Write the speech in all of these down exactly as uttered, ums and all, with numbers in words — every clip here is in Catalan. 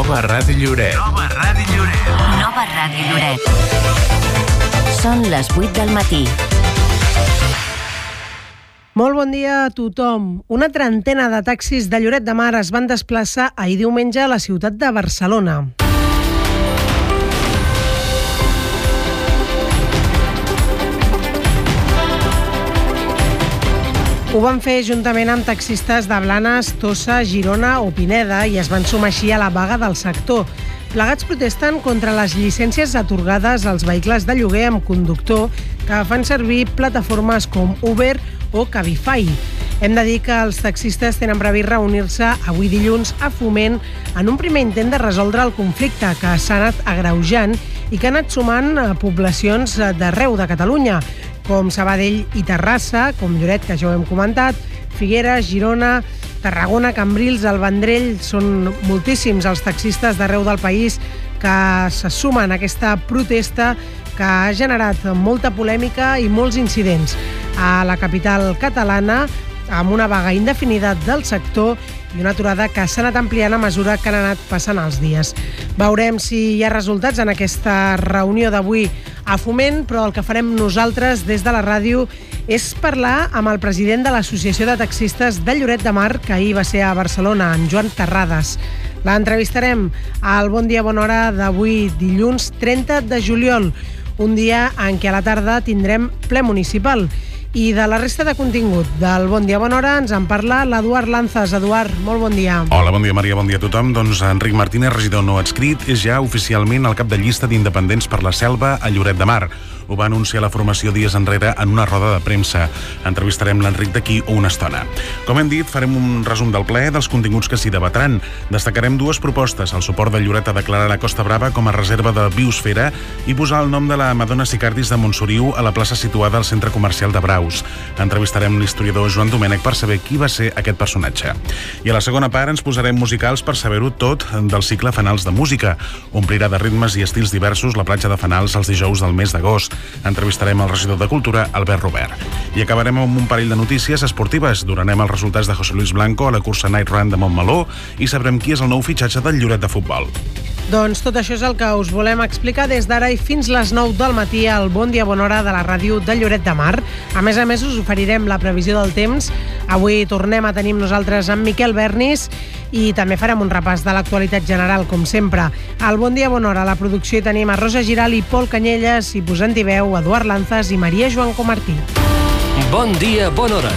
Nova Ràdio Lloret. Nova Ràdio Lloret. Nova Ràdio Lloret. Són les vuit del matí. Molt bon dia a tothom. Una trentena de taxis de Lloret de Mar es van desplaçar ahir diumenge a la ciutat de Barcelona. Ho van fer juntament amb taxistes de Blanes, Tossa, Girona o Pineda i es van sumar així a la vaga del sector. Plegats protesten contra les llicències atorgades als vehicles de lloguer amb conductor que fan servir plataformes com Uber o Cabify. Hem de dir que els taxistes tenen previst reunir-se avui dilluns a Foment en un primer intent de resoldre el conflicte que s'ha anat agreujant i que ha anat sumant a poblacions d'arreu de Catalunya, com Sabadell i Terrassa, com Lloret, que ja ho hem comentat, Figueres, Girona, Tarragona, Cambrils, el Vendrell. Són moltíssims els taxistes d'arreu del país que se sumen a aquesta protesta que ha generat molta polèmica i molts incidents a la capital catalana, amb una vaga indefinida del sector i una aturada que s'ha anat ampliant a mesura que han anat passant els dies. Veurem si hi ha resultats en aquesta reunió d'avui a Foment, però el que farem nosaltres des de la ràdio és parlar amb el president de l'Associació de Taxistes de Lloret de Mar, que ahir va ser a Barcelona, en Joan Terrades. L'entrevistarem al Bon Dia Bona Hora d'avui, dilluns trenta de juliol, un dia en què a la tarda tindrem ple municipal. I de la resta de contingut del Bon Dia Bona Hora ens en parla l'Eduard Lanzas. Eduard, molt bon dia. Hola, bon dia, Maria, bon dia a tothom. Doncs Enric Martínez, regidor no adscrit, és ja oficialment el cap de llista d'independents per la Selva a Lloret de Mar. Ho va anunciar la formació dies enrere en una roda de premsa. Entrevistarem l'Enric d'aquí una estona. Com hem dit, farem un resum del ple dels continguts que s'hi debatran. Destacarem dues propostes: el suport de Lloret a declarar la Costa Brava com a reserva de biosfera i posar el nom de la Madonna Sicardis de Montsoriu a la plaça situada al centre comercial de Braus. Entrevistarem l'historiador Joan Domènech per saber qui va ser aquest personatge. I a la segona part ens posarem musicals per saber-ho tot del cicle Fanals de Música. Omplirà de ritmes i estils diversos la platja de Fanals els dijous del mes d'agost. Entrevistarem el regidor de Cultura, Albert Robert. I acabarem amb un parell de notícies esportives. Donarem els resultats de José Luis Blanco a la cursa Night Run de Montmeló i sabrem qui és el nou fitxatge del Lloret de Futbol. Doncs tot això és el que us volem explicar des d'ara i fins les nou del matí al Bon Dia Bona Hora de la ràdio de Lloret de Mar. A més a més, us oferirem la previsió del temps. Avui tornem a tenir amb nosaltres en Miquel Bernis i també farem un repàs de l'actualitat general, com sempre. Al Bon Dia Bona Hora, a la producció hi tenim a Rosa Giral i Pol Canyelles, i posant-hi veu Eduard Lanzas i Maria Joan Comartí. Bon Dia Bona Hora.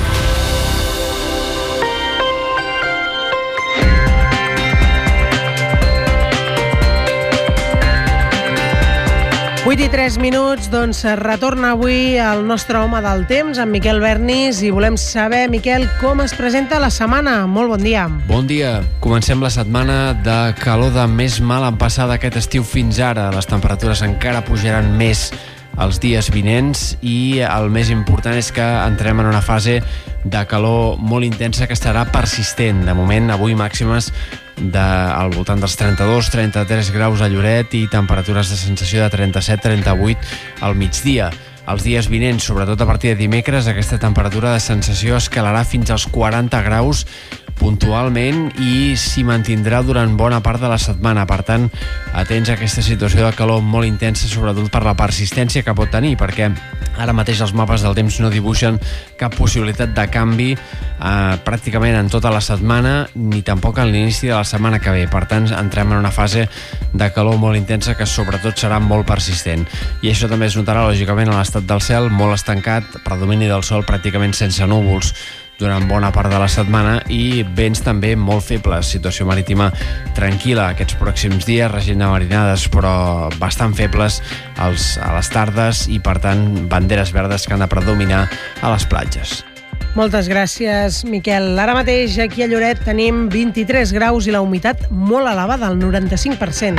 vuit i tres minuts, doncs retorna avui el nostre home del temps, en Miquel Bernis, i volem saber, Miquel, com es presenta la setmana. Molt bon dia. Bon dia. Comencem la setmana de calor de més mal en passar d'aquest estiu fins ara. Les temperatures encara pujaran més els dies vinents i el més important és que entrem en una fase de calor molt intensa que estarà persistent. De moment, avui màximes de, al voltant dels trenta-dos trenta-tres graus a Lloret i temperatures de sensació de trenta-set trenta-vuit al migdia. Els dies vinents, sobretot a partir de dimecres, aquesta temperatura de sensació escalarà fins als quaranta graus puntualment i s'hi mantindrà durant bona part de la setmana. Per tant, atents a aquesta situació de calor molt intensa, sobretot per la persistència que pot tenir, perquè ara mateix els mapes del temps no dibuixen cap possibilitat de canvi eh, pràcticament en tota la setmana, ni tampoc a l'inici de la setmana que ve. Per tant, entrem en una fase de calor molt intensa que sobretot serà molt persistent. I això també es notarà, lògicament, a l'estat del cel, molt estancat, predomini del sol pràcticament sense núvols durant bona part de la setmana i vents també molt febles, situació marítima tranquil·la aquests pròxims dies, regent de marinades però bastant febles als, a les tardes i per tant banderes verdes que han de predominar a les platges. Moltes gràcies, Miquel. Ara mateix aquí a Lloret tenim vint-i-tres graus i la humitat molt elevada, al noranta-cinc per cent.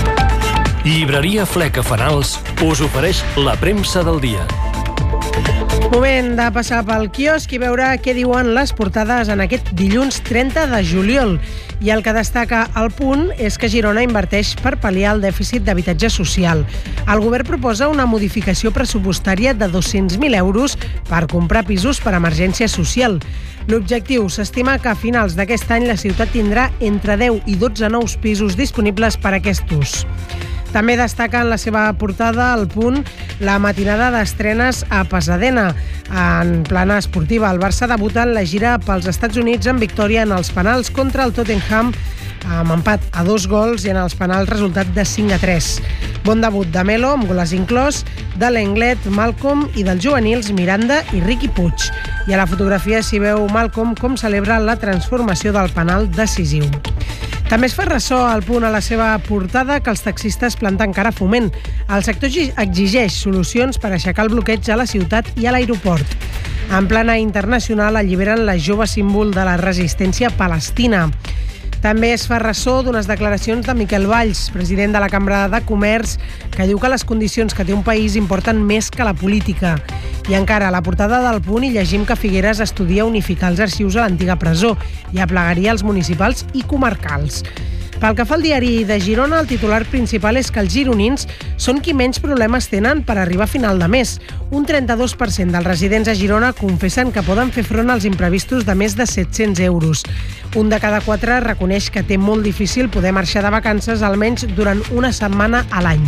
Llibreria Fleca Fanals us ofereix la premsa del dia. Moment de passar pel quiosc i veure què diuen les portades en aquest dilluns trenta de juliol. I el que destaca al Punt és que Girona inverteix per pal·liar el dèficit d'habitatge social. El govern proposa una modificació pressupostària de dos-cents mil euros per comprar pisos per emergència social. L'objectiu s'estima que a finals d'aquest any la ciutat tindrà entre deu i dotze nous pisos disponibles per a aquest ús. També destaca en la seva portada al Punt la matinada d'estrenes a Pasadena. En plana esportiva, el Barça debuta en la gira pels Estats Units amb victòria en els penals contra el Tottenham amb empat a dos gols i en els penals resultat de cinc a tres. Bon debut de Melo, amb golàs inclòs, de Lenglet, Malcom i dels juvenils Miranda i Riqui Puig. I a la fotografia s'hi veu Malcom com celebra la transformació del penal decisiu. També es fa ressò al Punt a la seva portada que els taxistes planten cara a Foment. El sector exigeix solucions per aixecar el bloqueig a la ciutat i a l'aeroport. En plana internacional alliberen la jove símbol de la resistència palestina. També es fa ressò d'unes declaracions de Miquel Valls, president de la Cambra de Comerç, que diu que les condicions que té un país importen més que la política. I encara a la portada del Punt hi llegim que Figueres estudia unificar els arxius a l'antiga presó i aplegaria els municipals i comarcals. Pel que fa al diari de Girona, el titular principal és que els gironins són qui menys problemes tenen per arribar a final de mes. Un trenta-dos per cent dels residents a Girona confessen que poden fer front als imprevistos de més de set-cents euros. Un de cada quatre reconeix que té molt difícil poder marxar de vacances almenys durant una setmana a l'any.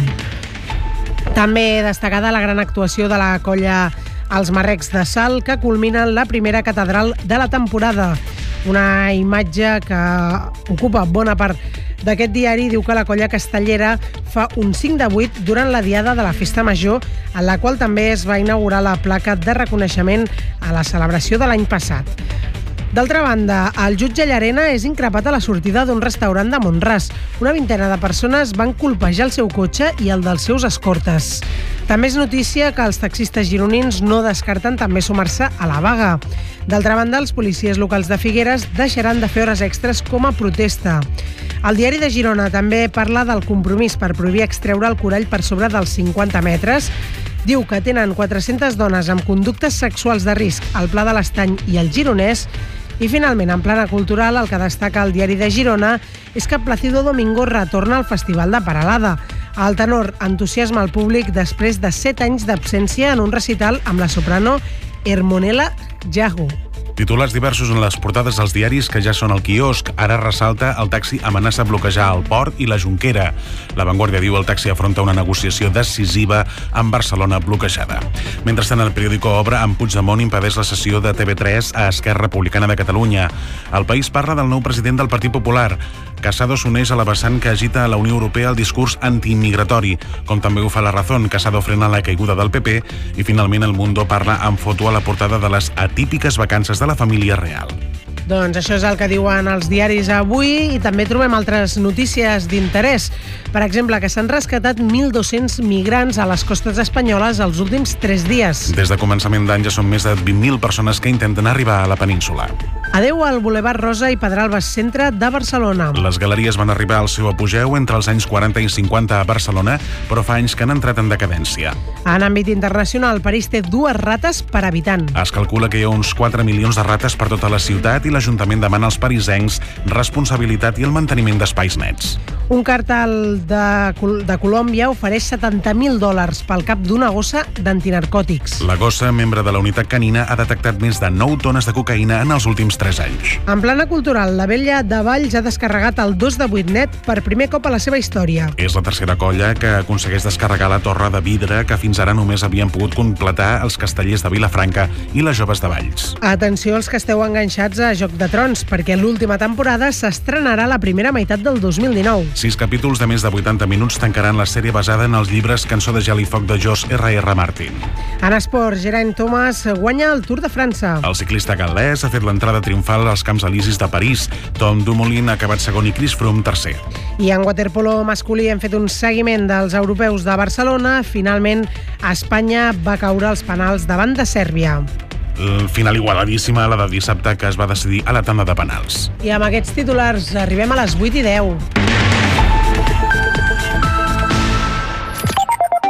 També destacada la gran actuació de la colla Els Marrecs de Salt, que culminen la primera catedral de la temporada. Una imatge que ocupa bona part d'aquest diari diu que la colla castellera fa un cinc de vuit durant la diada de la Festa Major, en la qual també es va inaugurar la placa de reconeixement a la celebració de l'any passat. D'altra banda, el jutge Llarena és increpat a la sortida d'un restaurant de Mont-ras. Una vintena de persones van colpejar el seu cotxe i el dels seus escortes. També és notícia que els taxistes gironins no descarten també sumar-se a la vaga. D'altra banda, els policies locals de Figueres deixaran de fer hores extres com a protesta. El diari de Girona també parla del compromís per prohibir extreure el corall per sobre dels cinquanta metres. Diu que tenen quatre-centes dones amb conductes sexuals de risc al Pla de l'Estany i al Gironès. I finalment, en plana cultural, el que destaca el diari de Girona és que Plácido Domingo retorna al Festival de Peralada. El tenor entusiasma el públic després de set anys d'absència en un recital amb la soprano Hermonella Jago. Titulars diversos en les portades dels diaris que ja són al quiosc. Ara ressalta el taxi amenaça bloquejar el port i la Jonquera. La Vanguardia diu el taxi afronta una negociació decisiva amb Barcelona bloquejada. Mentrestant, el periòdico Obra amb Puigdemont impedeix la sessió de T V tres a Esquerra Republicana de Catalunya. El País parla del nou president del Partit Popular. Casado s'uneix a la vessant que agita a la Unió Europea el discurs antiimmigratori, com també ho fa La Razón. Casado frena la caiguda del P P i finalment El Mundo parla amb foto a la portada de les atípiques vacances de la família real. Doncs això és el que diuen els diaris avui i també trobem altres notícies d'interès. Per exemple, que s'han rescatat mil dos-cents migrants a les costes espanyoles els últims tres dies. Des de començament d'any ja són més de vint mil persones que intenten arribar a la península. Adeu al Boulevard Rosa i Pedralbes Centre de Barcelona. Les galeries van arribar al seu apogeu entre els anys quaranta i cinquanta a Barcelona, però fa anys que han entrat en decadència. En àmbit internacional, París té dues rates per habitant. Es calcula que hi ha uns quatre milions de rates per tota la ciutat i l'Ajuntament demana als parisencs responsabilitat i el manteniment d'espais nets. Un càrtel de, de Colòmbia ofereix setanta mil dòlars pel cap d'una gossa d'antinarcòtics. La gossa, membre de la unitat canina, ha detectat més de nou tones de cocaïna en els últims tres anys. En plana cultural, la Vella de Valls ha descarregat el dos de vuit net per primer cop a la seva història. És la tercera colla que aconsegueix descarregar la torre de vidre que fins ara només havien pogut completar els castellers de Vilafranca i les joves de Valls. Atenció als que esteu enganxats a Joc de Trons, perquè l'última temporada s'estrenarà la primera meitat del dos mil dinou. Sis capítols de més de vuitanta minuts tancaran la sèrie basada en els llibres Cançó de gel i foc de George R R Martin. En esport, Geraint Thomas guanya el Tour de França. El ciclista gal·lès ha fet l'entrada triomfal als Camps Elisis de París. Tom Dumoulin ha acabat segon i Chris Froome tercer. I en waterpolo masculí hem fet un seguiment dels europeus de Barcelona. Finalment, Espanya va caure als penals davant de Sèrbia. El final igualadíssima a la de dissabte, que es va decidir a la tanda de penals. I amb aquests titulars arribem a les vuit i deu.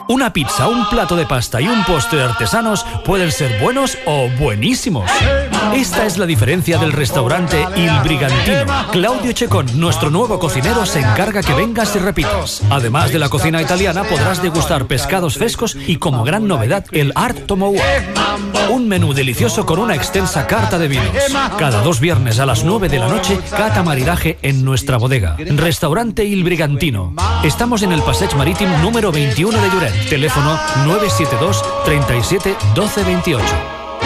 Una pizza, un plato de pasta y un postre artesanos pueden ser buenos o buenísimos. Esta es la diferencia del restaurante Il Brigantino. Claudio Checón, nuestro nuevo cocinero, se encarga que vengas y repitas. Además de la cocina italiana, podrás degustar pescados frescos y, como gran novedad, el Art Tomoua. Un menú delicioso con una extensa carta de vinos. Cada dos viernes a las nueve de la noche, cata maridaje en nuestra bodega. Restaurante Il Brigantino. Estamos en el Passeig Marítim número veintiuno de Lloret. Teléfono nueve siete dos, treinta y siete, doce veintiocho.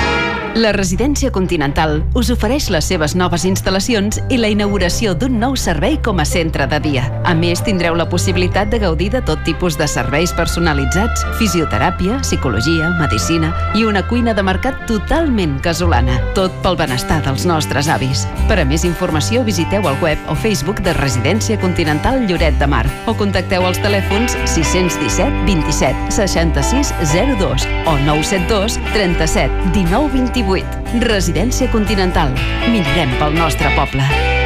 La Residència Continental us ofereix les seves noves instal·lacions i la inauguració d'un nou servei com a centre de dia. A més, tindreu la possibilitat de gaudir de tot tipus de serveis personalitzats, fisioteràpia, psicologia, medicina i una cuina de mercat totalment casolana. Tot pel benestar dels nostres avis. Per a més informació, visiteu el web o Facebook de Residència Continental Lloret de Mar o contacteu als telèfons sis un set, vint-i-set, seixanta-sis, zero dos o nou set dos, trenta-set, dinou, vint-i-vuit. Residència Continental. Millorem pel nostre poble.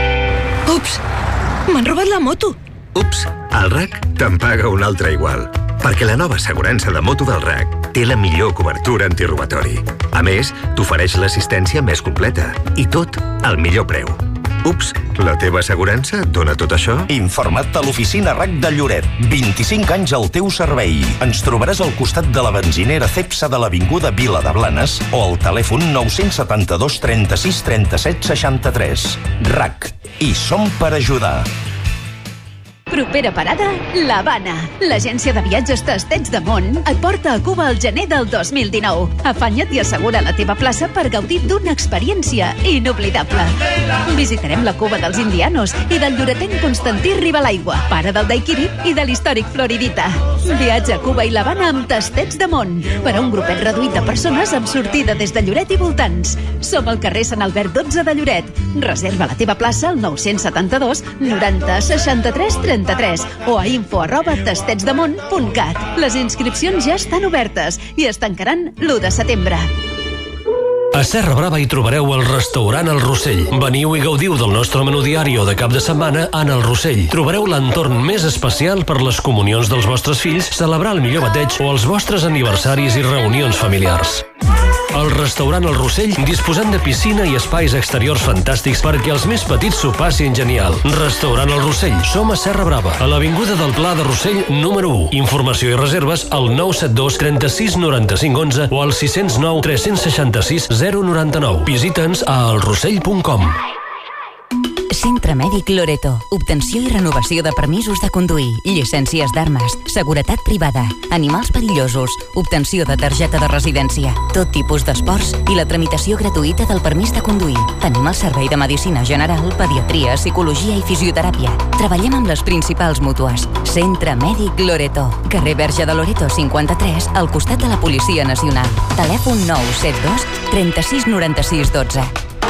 Ups! M'han robat la moto! Ups! El R A C te'n paga un altre igual. Perquè la nova assegurança de moto del R A C té la millor cobertura antirobatori. A més, t'ofereix l'assistència més completa. I tot al millor preu. Ups, la teva assegurança dona tot això? Informa't a l'oficina R A C de Lloret. vint-i-cinc anys al teu servei. Ens trobaràs al costat de la benzinera Cepsa de l'Avinguda Vila de Blanes o al telèfon nou set dos, trenta-sis, trenta-set, seixanta-tres. R A C. I som per ajudar. Propera parada, l'Havana. L'agència de viatges Tastets de Mont et porta a Cuba al gener del dos mil dinou. Afanya't i assegura la teva plaça per gaudir d'una experiència inoblidable. Visitarem la Cuba dels indianos i del lloretenc Constantí Ribalaigua, pare del daiquiri i de l'històric Floridita. Viatja a Cuba i l'Havana amb Tastets de Mont per a un grupet reduït de persones amb sortida des de Lloret i voltants. Som al carrer Sant Albert dotze de Lloret. Reserva la teva plaça al nou setanta-dos, noranta, seixanta-tres, trenta-tres o a info arroba tastetsdemont punt cat. Les inscripcions ja estan obertes i es tancaran l'u de setembre. A Serra Brava hi trobareu el restaurant El Rossell. Veniu i gaudiu del nostre menú diari o de cap de setmana en El Rossell. Trobareu l'entorn més especial per les comunions dels vostres fills, celebrar el millor bateig o els vostres aniversaris i reunions familiars. Al restaurant El Rossell disposem de piscina i espais exteriors fantàstics perquè els més petits s'ho passin genial. Restaurant El Rossell. Som a Serra Brava, a l'avinguda del Pla de Rossell número u. Informació i reserves al nou set dos, trenta-sis, noranta-cinc, onze o al sis zero nou, tres seixanta-sis, zero noranta-nou. Visita'ns a elrossell punt com. Centre Mèdic Loreto. Obtenció i renovació de permisos de conduir, llicències d'armes, seguretat privada, animals perillosos, obtenció de targeta de residència, tot tipus d'esports i la tramitació gratuïta del permís de conduir. Tenim el servei de medicina general, pediatria, psicologia i fisioteràpia. Treballem amb les principals mútues. Centre Mèdic Loreto. Carrer Verge de Loreto cinquanta-tres, al costat de la Policia Nacional. Telèfon nou set dos, trenta-sis, noranta-sis, dotze.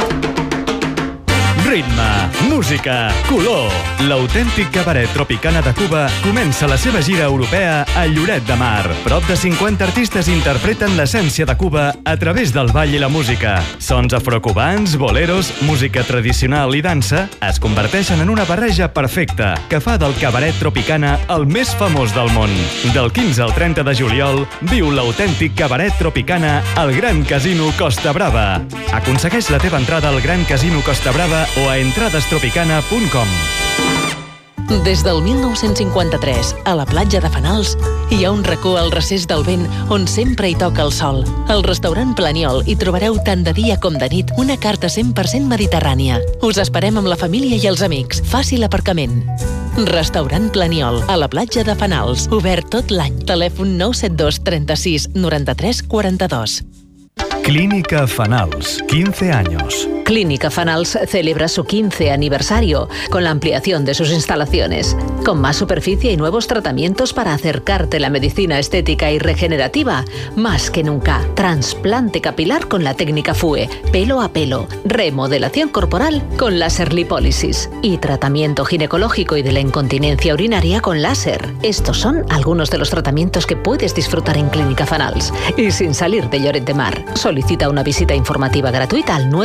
Ritme, música, color. L'autèntic cabaret Tropicana de Cuba comença la seva gira europea a Lloret de Mar. Prop de cinquanta artistes interpreten l'essència de Cuba a través del ball i la música. Sons afrocubans, boleros, música tradicional i dansa es converteixen en una barreja perfecta que fa del cabaret Tropicana el més famós del món. Del quinze al trenta de juliol viu l'autèntic cabaret Tropicana al Gran Casino Costa Brava. Aconsegueix la teva entrada al Gran Casino Costa Brava o a entrades tropicana punt com. Des del mil nou-cents cinquanta-tres, a la platja de Fanals, hi ha un racó al recés del vent on sempre hi toca el sol. Al restaurant Planiol hi trobareu tant de dia com de nit una carta cent per cent mediterrània. Us esperem amb la família i els amics. Fàcil aparcament. Restaurant Planiol, a la platja de Fanals. Obert tot l'any. Telèfon nou set dos, trenta-sis, noranta-tres, quaranta-dos. Clínica Fanals, quince años. Clínica Fanals celebra su quince aniversario con la ampliación de sus instalaciones, con más superficie y nuevos tratamientos para acercarte la medicina estética y regenerativa. Más que nunca, trasplante capilar con la técnica F U E, pelo a pelo, remodelación corporal con láser lipólisis y tratamiento ginecológico y de la incontinencia urinaria con láser. Estos son algunos de los tratamientos que puedes disfrutar en Clínica Fanals y sin salir de Lloret de Mar. Solicita una visita informativa gratuita al nueve siete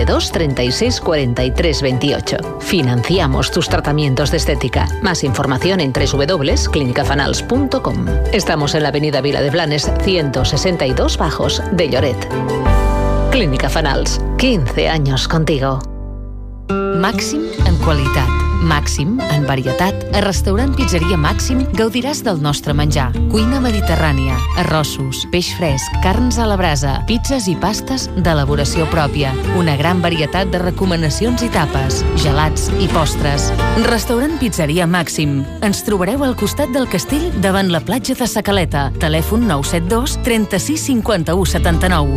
dos, treinta y seis, cuarenta y tres, veintiocho. Financiamos tus tratamientos de estética. Más información en doble u doble u doble u punto clínica fanals punto com. Estamos en la avenida Vila de Blanes, ciento sesenta y dos Bajos de Lloret. Clínica Fanals, quince años contigo. Màxim en qualitat, màxim en varietat. A Restaurant Pizzeria Màxim gaudiràs del nostre menjar. Cuina mediterrània, arrossos, peix fresc, carns a la brasa, pizzas i pastes d'elaboració pròpia. Una gran varietat de recomanacions i tapes, gelats i postres. Restaurant Pizzeria Màxim. Ens trobareu al costat del castell davant la platja de Sa Caleta. Telèfon nou set dos, trenta-sis, cinquanta-u, setanta-nou.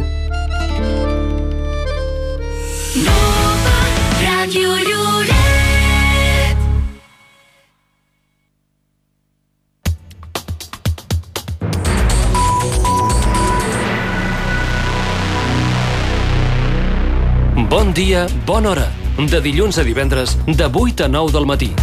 Ràdio Lloret. Bon dia, bona hora. De dilluns a divendres, de vuit a nou del matí.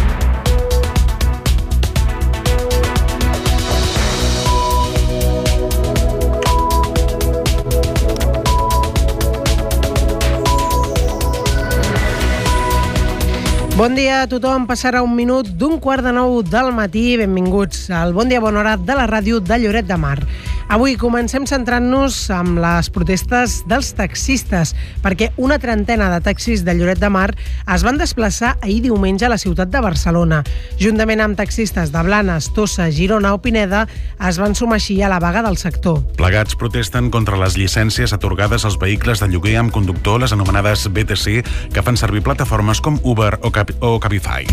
Bon dia a tothom, passarà un minut d'un quart de nou del matí. Benvinguts al Bon Dia Bona Hora de la ràdio de Lloret de Mar. Avui comencem centrant-nos amb les protestes dels taxistes, perquè una trentena de taxis de Lloret de Mar es van desplaçar ahir diumenge a la ciutat de Barcelona. Juntament amb taxistes de Blanes, Tossa, Girona o Pineda, es van sumar així a la vaga del sector. Plegats protesten contra les llicències atorgades als vehicles de lloguer amb conductor, les anomenades B T C, que fan servir plataformes com Uber o, Cap o Cabify.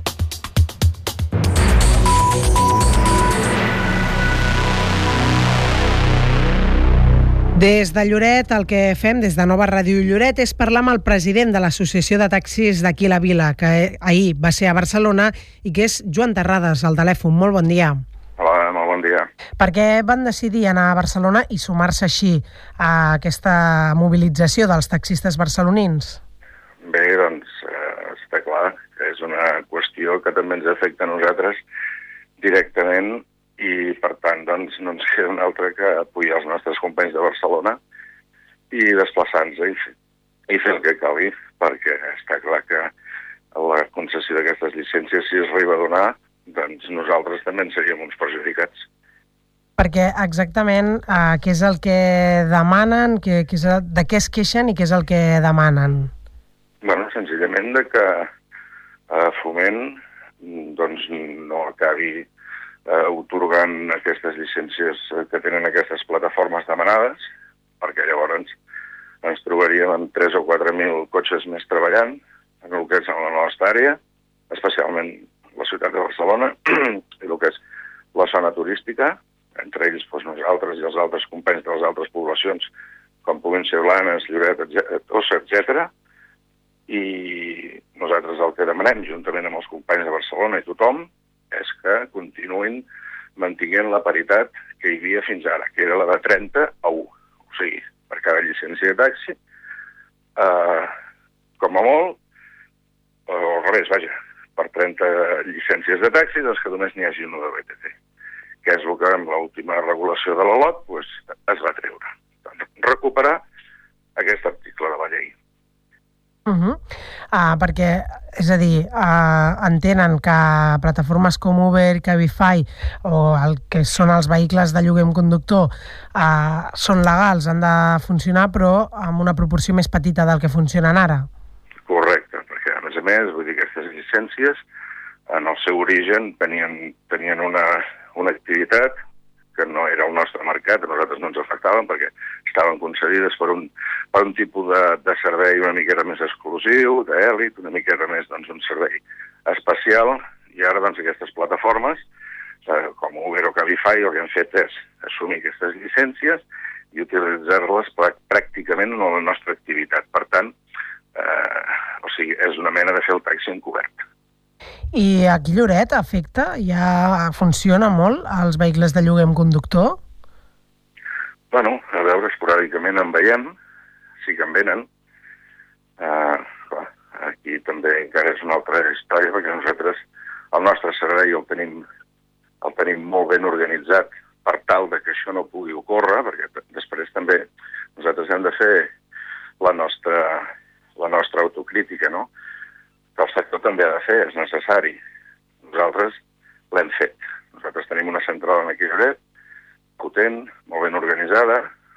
Des de Lloret, el que fem des de Nova Ràdio Lloret és parlar amb el president de l'Associació de Taxis d'aquí la Vila, que ahir va ser a Barcelona, i que és Joan Terrades, al telèfon. Molt bon dia. Hola, molt bon dia. Per què van decidir anar a Barcelona i sumar-se així a aquesta mobilització dels taxistes barcelonins? Bé, doncs eh, està clar que és una qüestió que també ens afecta a nosaltres directament, i per tant doncs, no ens queda una altra que apoyar els nostres companys de Barcelona i desplaçar-nos i, i fer el que calgui, perquè està clar que la concessió d'aquestes llicències, si es arriba a donar, doncs nosaltres també en seríem uns perjudicats. Perquè exactament eh, què és el que demanen, que, que és el, de què es queixen i què és el que demanen? Bueno, senzillament de que eh, Foment doncs, no acabi eh, otorgant aquestes llicències que tenen aquestes plataformes demanades, perquè llavors ens trobaríem amb tres o quatre mil cotxes més treballant en el que és en la nostra àrea, especialment la ciutat de Barcelona i el que és la zona turística, entre ells doncs, nosaltres i els altres companys de les altres poblacions, com puguin ser Blanes, Lloret, Tossa, etcètera. I nosaltres el que demanem, juntament amb els companys de Barcelona i tothom, és que continuïn mantinguent la paritat que hi havia fins ara, que era la de trenta a u. O sigui, per cada llicència de taxi, eh, com a molt, o al revés, vaja, per trenta llicències de taxi, doncs que només n'hi hagi una de B T C, que és el que amb l'última regulació de la L O T pues, es va treure. Doncs, recuperar aquest article de la llei. Uh -huh. uh, perquè, és a dir, uh, entenen que plataformes com Uber, Cabify o el que són els vehicles de lloguer amb conductor uh, són legals, han de funcionar, però amb una proporció més petita del que funcionen ara. Correcte, perquè a més a més, vull dir, aquestes llicències en el seu origen tenien, tenien una, una activitat que no era el nostre mercat, a nosaltres no ens afectaven perquè estaven concedides per un, per un tipus de, de servei una miqueta més exclusiu, d'èlit, una miqueta més doncs, un servei especial, i ara doncs, aquestes plataformes, eh, com Uber o Cabify, el que han fet és assumir aquestes llicències i utilitzar-les pràcticament en la nostra activitat. Per tant, eh, o sigui, és una mena de fer el taxi encobert. I aquí Lloret afecta? Ja funciona molt els vehicles de lloguer amb conductor? Bueno, a veure, esporàdicament en veiem, sí que en venen. Uh, clar, aquí també encara és una altra història, perquè nosaltres el nostre servei el tenim, el tenim molt ben organitzat per tal de que això no pugui ocórrer, perquè després també nosaltres hem de fer la nostra, la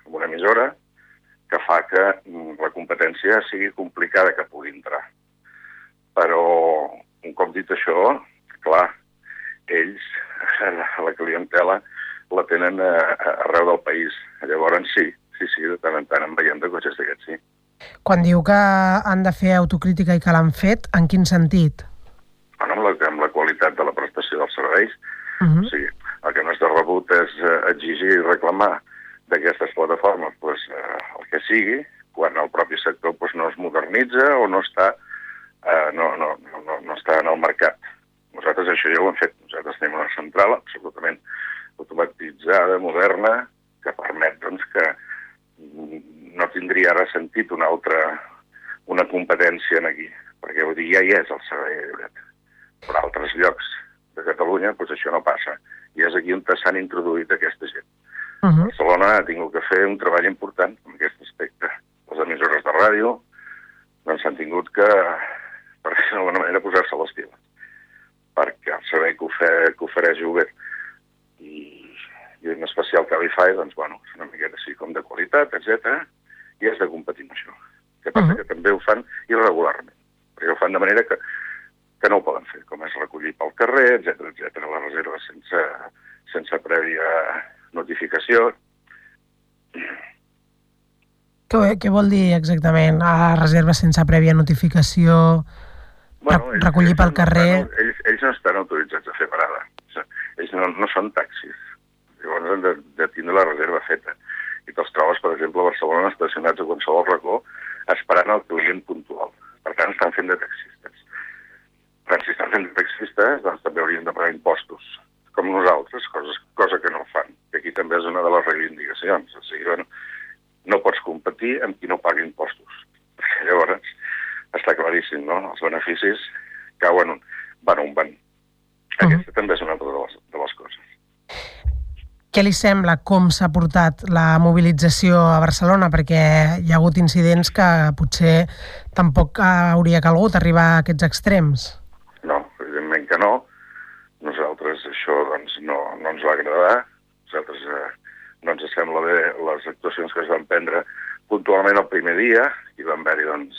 amb una emissora, que fa que la competència sigui complicada que pugui entrar. Però, un cop dit això, clar, ells, la clientela, la tenen arreu del país. Llavors, sí, sí, sí, de tant en tant en veiem de cotxes d'aquests, sí. Quan diu que han de fer autocrítica i que l'han fet, en quin sentit? Bueno, amb la, amb la qualitat de la prestació dels serveis. Uh-huh. O sigui, el que no és de rebut és uh, exigir i reclamar d'aquestes plataformes pues, uh, el que sigui, quan el propi sector pues, no es modernitza o no està, uh, no, no, no, no està en el mercat. Nosaltres això ja ho hem fet. Nosaltres tenim una central absolutament automatitzada, moderna, que permet doncs, que no tindria ara sentit una altra una competència en aquí, perquè vull dir, ja hi és el servei de Lloret. Per altres llocs de Catalunya, doncs això no passa. I és aquí on s'han introduït aquesta gent. Uh-huh. Barcelona ha tingut que fer un treball important en aquest aspecte. Les emissores de ràdio doncs han tingut que, per dir d'alguna manera, posar-se a les piles. Perquè el servei que, ofer, que ofereix Uber i, i en especial Cabify, doncs, bueno, és una miqueta així com de qualitat, etcètera, i és de competir amb això. El que passa uh-huh. que també ho fan irregularment, perquè ho fan de manera que, que no ho poden fer, com és recollir pel carrer, etcètera, etcètera, la reserva sense, sense prèvia notificació. Què, què vol dir exactament? A reserva sense prèvia notificació, bueno, ells, recollir pel carrer... No, ells, ells no estan autoritzats a fer parada. Ells no, no són taxis. Llavors han de, de tindre la reserva feta. I te'ls trobes, per exemple, a Barcelona estacionats a qualsevol racó esperant el client puntual. Per tant, estan fent de taxistes. Per tant, si estan fent de taxistes, doncs també haurien de pagar impostos, com nosaltres, coses, cosa que no fan. I aquí també és una de les reivindicacions. O sigui, bueno, no pots competir amb qui no paga impostos. Perquè llavors està claríssim, no? Els beneficis cauen van on van. Aquesta uh-huh. també és una altra de les, de les coses. Què li sembla com s'ha portat la mobilització a Barcelona? Perquè hi ha hagut incidents que potser tampoc hauria calgut arribar a aquests extrems. No, evidentment que no. Nosaltres això doncs, no, no ens va agradar. Nosaltres eh, no ens sembla bé les actuacions que es van prendre puntualment el primer dia i van haver-hi doncs,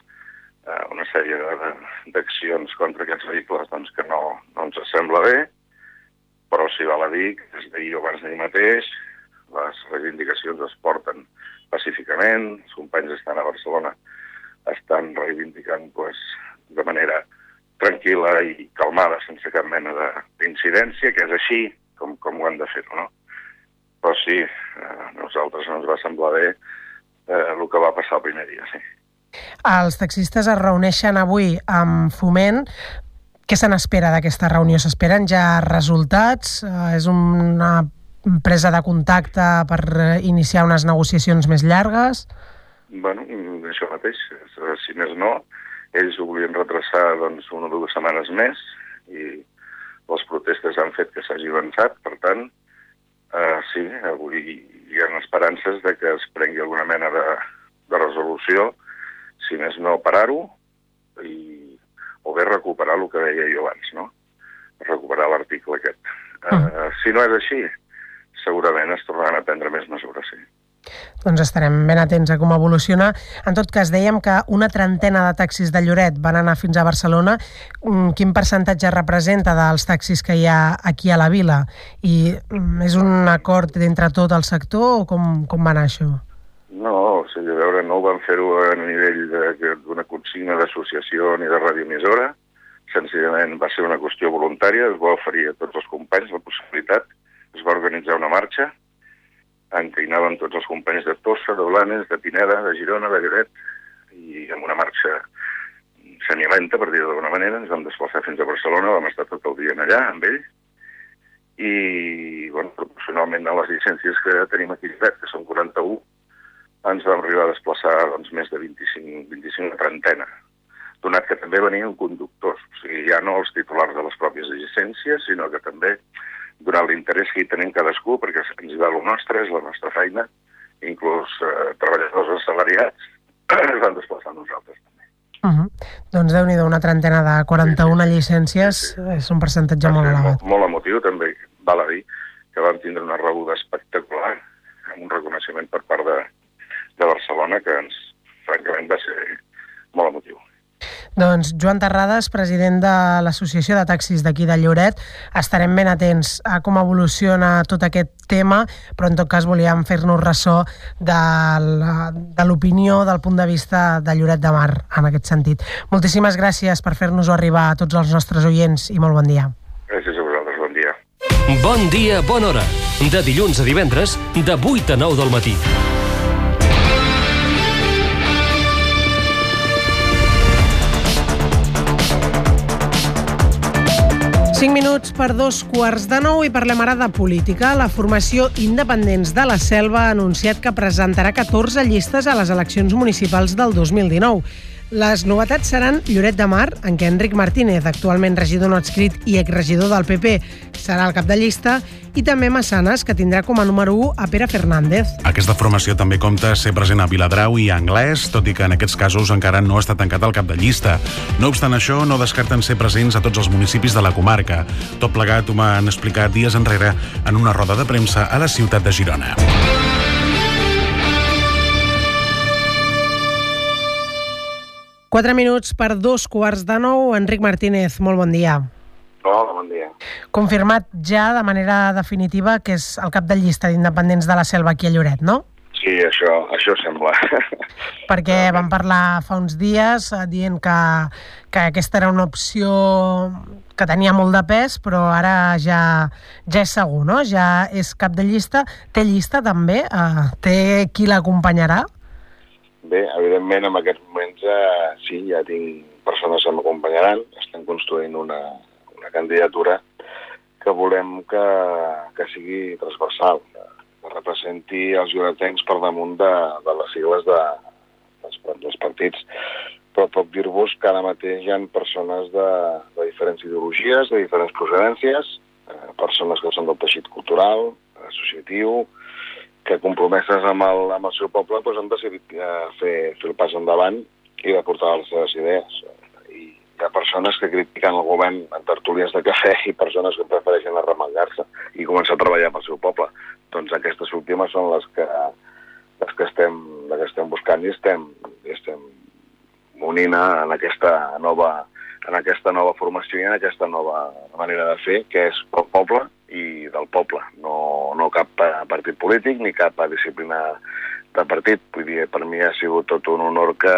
eh, una sèrie d'accions contra aquests vehicles doncs, que no, no ens sembla bé. Però s'hi val a dir que des d'ahir o abans d'ahir mateix les reivindicacions es porten pacíficament, els companys estan a Barcelona, estan reivindicant pues, de manera tranquil·la i calmada, sense cap mena d'incidència, que és així com, com ho han de fer, no? Però sí, a nosaltres no ens va semblar bé eh, el que va passar el primer dia, sí. Els taxistes es reuneixen avui amb Foment. Què se n'espera d'aquesta reunió? S'esperen ja resultats? És una presa de contacte per iniciar unes negociacions més llargues? Bueno, això mateix. Si més no, ells ho volien retrasar doncs, una o dues setmanes més i les protestes han fet que s'hagi avançat. Per tant, eh, sí, avui hi ha esperances de que es prengui alguna mena de, de resolució, si més no parar-ho, i o bé recuperar el que deia jo abans, no? Recuperar l'article aquest. Uh, si no és així, segurament es tornaran a prendre més mesures, sí. Doncs estarem ben atents a com evoluciona. En tot cas, dèiem que una trentena de taxis de Lloret van anar fins a Barcelona. Quin percentatge representa dels taxis que hi ha aquí a la vila? I és un acord d'entre tot el sector o com, com va anar això? No, o sigui, a veure, no ho van fer-ho a nivell d'una consigna d'associació ni de radioemissora. Senzillament va ser una qüestió voluntària, es va oferir a tots els companys la possibilitat. Es va organitzar una marxa en què hi anaven tots els companys de Tossa, de Blanes, de Pineda, de Girona, de Lloret, i amb una marxa semilenta, per dir-ho d'alguna manera, ens vam desplaçar fins a Barcelona, vam estar tot el dia allà amb ell, i, bueno, proporcionalment a les llicències que tenim aquí a Lloret, que són quaranta-u, ens vam arribar a desplaçar doncs, més de vint-i-cinc, vint-i-cinc a trentena, donat que també venien conductors, o sigui, ja no els titulars de les pròpies llicències, sinó que també donant l'interès que hi tenim cadascú, perquè ens va el nostre, és la nostra feina, inclús eh, treballadors assalariats, es van desplaçar nosaltres també. Uh-huh. Doncs déu-n'hi-do, una trentena de quaranta-una sí, sí. llicències, sí, sí. És un percentatge molt elevat. Molt, molt emotiu, també val a dir que vam tindre una rebuda espectacular, amb un reconeixement per part de, de Barcelona que ens, francament, va ser molt emotiu. Doncs Joan Terrades, president de l'Associació de Taxis d'aquí de Lloret, estarem ben atents a com evoluciona tot aquest tema, però en tot cas volíem fer-nos ressò de, de l'opinió, del punt de vista de Lloret de Mar, en aquest sentit. Moltíssimes gràcies per fer-nos-ho arribar a tots els nostres oients i molt bon dia. Gràcies a vosaltres, bon dia. Bon dia, bona hora. De dilluns a divendres, de vuit a nou del matí. cinc minuts per dos quarts de nou i parlem ara de política. La formació Independents de la Selva ha anunciat que presentarà catorze llistes a les eleccions municipals del dos mil dinou. Les novetats seran Lloret de Mar, en què Enric Martínez, actualment regidor no adscrit i exregidor del P P, serà el cap de llista, i també Massanes, que tindrà com a número u a Pere Fernández. Aquesta formació també compta ser present a Viladrau i a Anglès, tot i que en aquests casos encara no està tancat el cap de llista. No obstant això, no descarten ser presents a tots els municipis de la comarca. Tot plegat ho van explicar dies enrere en una roda de premsa a la ciutat de Girona. Quatre minuts per dos quarts de nou. Enric Martínez, molt bon dia. Hola, bon dia. Confirmat ja de manera definitiva que és el cap de llista d'Independents de la Selva aquí a Lloret, no? Sí, això, això sembla. Perquè vam parlar fa uns dies dient que, que aquesta era una opció que tenia molt de pes, però ara ja, ja és segur, no? Ja és cap de llista. Té llista també? Uh, té qui l'acompanyarà? Bé, evidentment, en aquests moments eh, sí, ja tinc persones que m'acompanyaran. Estem construint una, una candidatura que volem que, que sigui transversal, que representi els lloretencs per damunt de, de les sigles de, dels, dels partits. Però puc dir-vos que ara mateix hi ha persones de, de diferents ideologies, de diferents procedències, eh, persones que són del teixit cultural, associatiu, que compromeses amb el, amb el seu poble doncs han decidit eh, fer, fer el pas endavant i de portar les seves idees. I hi ha persones que critiquen el govern en tertúlies de cafè i persones que prefereixen arremangar-se i començar a treballar pel seu poble. Doncs aquestes últimes són les que, les que, estem, les que estem buscant i estem, i estem unint en aquesta nova en aquesta nova formació i en aquesta nova manera de fer, que és pel poble i del poble, no, no cap partit polític ni cap disciplina de partit. Vull dir, per mi ha sigut tot un honor que,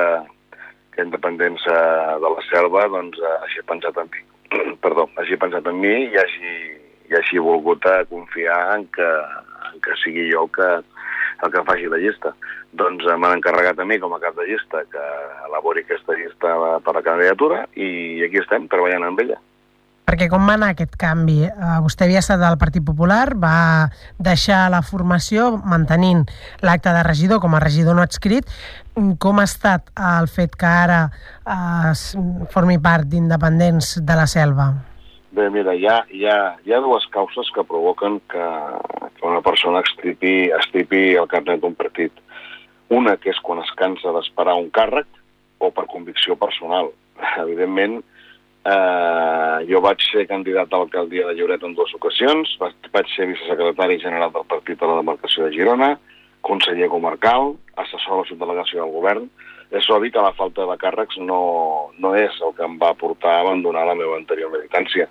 que Independents de la Selva doncs, hagi pensat en mi, perdó, hagi pensat en mi i hagi, i hagi volgut confiar en que, en que sigui jo que, el que faci la llista. Doncs m'han encarregat a mi com a cap de llista que elabori aquesta llista per la candidatura i aquí estem treballant amb ella. Perquè com va anar aquest canvi? Uh, vostè havia estat al Partit Popular, va deixar la formació mantenint l'acte de regidor com a regidor no adscrit. Com ha estat el fet que ara uh, formi part d'Independents de la Selva? Bé, mira, hi ha, hi ha, hi ha dues causes que provoquen que, que una persona estripi, estripi el carnet d'un partit. Una, que és quan es cansa d'esperar un càrrec, o per convicció personal. Evidentment, eh, jo vaig ser candidat a l'alcaldia de Lloret en dues ocasions, vaig ser vicesecretari general del partit a la demarcació de Girona, conseller comarcal, assessor a la subdelegació del govern. És obvi que la falta de càrrecs no, no és el que em va portar a abandonar la meva anterior militància.